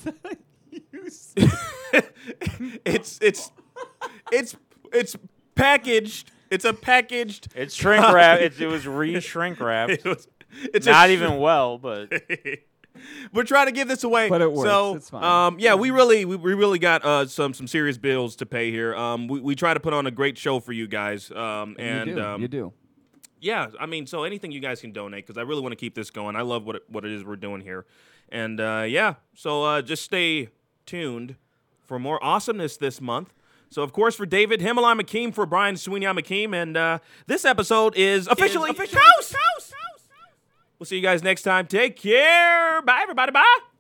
it's it's it's it's packaged. It's a packaged. It's shrink wrap. It, it was re-shrink wrapped. It was- it's a Not sh- even well, but We're trying to give this away, But it works. So, It's fine. um, yeah, we really, we, we really got uh, some some serious bills to pay here. Um, we, we try to put on a great show for you guys, um, and you do. um, you do. yeah, I mean, so anything you guys can donate because I really want to keep this going. I love what it, what it is we're doing here, and uh, yeah, so uh, just stay tuned for more awesomeness this month. So, of course, for David Himmel, I'm Akeem. For Brian Sweeney, I'm Akeem, and uh, this episode is officially, officially toast. We'll see you guys next time. Take care. Bye, everybody. Bye.